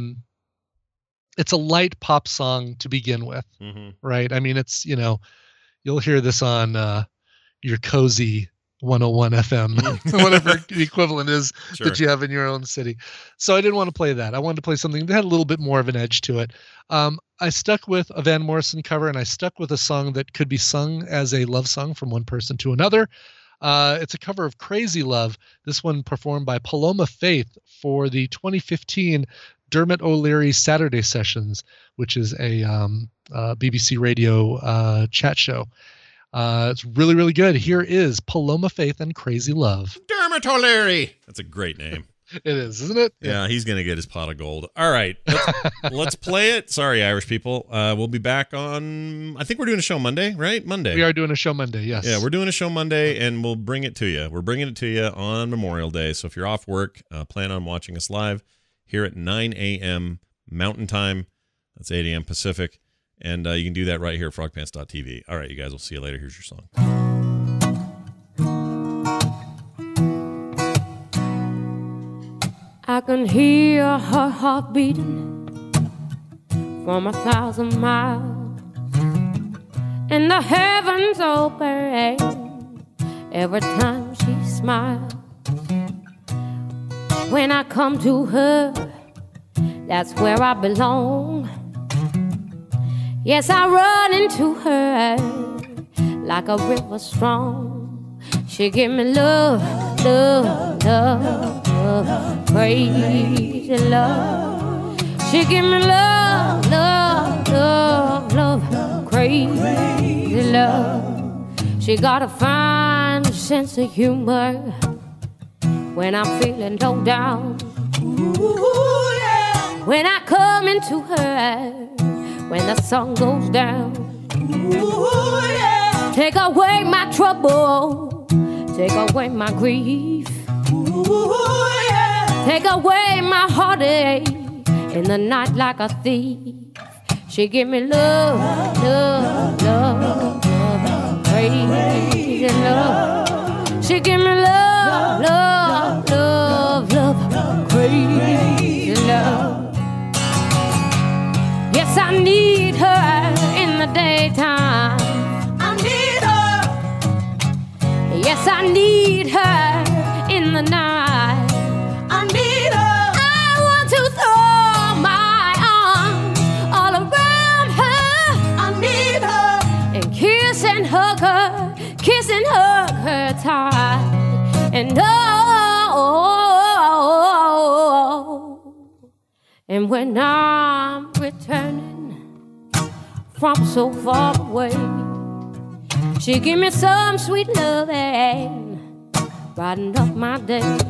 Speaker 2: light pop song to begin with, right? I mean, it's, you'll hear this on your cozy 101 FM, whatever the equivalent is that you have in your own city. So I didn't want to play that. I wanted to play something that had a little bit more of an edge to it. I stuck with a Van Morrison cover, and I stuck with a song that could be sung as a love song from one person to another. It's a cover of Crazy Love, this one performed by Paloma Faith for the 2015 Dermot O'Leary Saturday Sessions, which is a BBC radio chat show. It's really, really good. Here is Paloma Faith and Crazy Love.
Speaker 1: Dermot O'Leary! That's a great name.
Speaker 2: It is, isn't it?
Speaker 1: Yeah, he's going to get his pot of gold. All right, let's play it. Sorry, Irish people. We'll be back on, I think we're doing a show Monday, right? Monday.
Speaker 2: We are doing a show Monday, yes.
Speaker 1: Yeah, we're doing a show Monday, and we'll bring it to you. We're bringing it to you on Memorial Day, so if you're off work, plan on watching us live here at 9 a.m. Mountain Time. That's 8 a.m. Pacific, and you can do that right here at frogpants.tv. All right, you guys, we'll see you later. Here's your song.
Speaker 9: I can hear her heart beating from 1,000 miles. And the heavens open every time she smiles. When I come to her, that's where I belong. Yes, I run into her like a river strong. She give me love, love, love, love, crazy love. She give me love, love, love, love, crazy love. She got a fine sense of humor when I'm feeling low down. Ooh, yeah. When I come into her, when the sun goes down. Ooh, yeah. Take away my trouble, take away my grief. Ooh, yeah. Take away my heartache in the night like a thief. She give me love, love, love, love, crazy love. She give me love, love, love, love, crazy love. Yes, I need her in the daytime. I need her. Yes, I need her in the night. I need her. I want to throw my arms all around her. I need her. And kiss and hug her, kiss and hug her tight. And and when I'm returning from so far away, she give me some sweet loving, brighten up my day.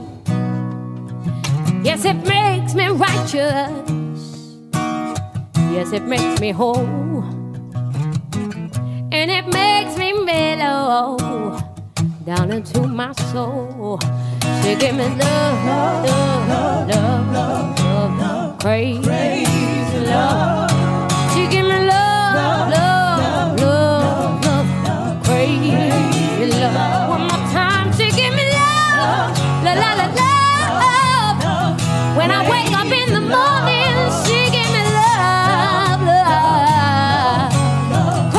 Speaker 9: Yes, it makes me righteous. Yes, it makes me whole. And it makes me mellow down into my soul. She give me love, love, love, love, love, crazy love. She give me love, love, love, love, crazy love. One more time, she give me love, la la la love. When I wake up in the morning, she give me love, love,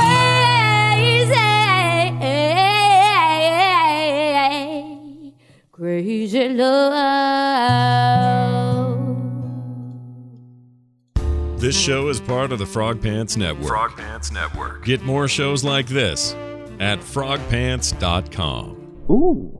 Speaker 9: crazy love.
Speaker 1: This show is part of the Frog Pants Network.
Speaker 3: Frog Pants Network.
Speaker 1: Get more shows like this at frogpants.com.
Speaker 7: Ooh.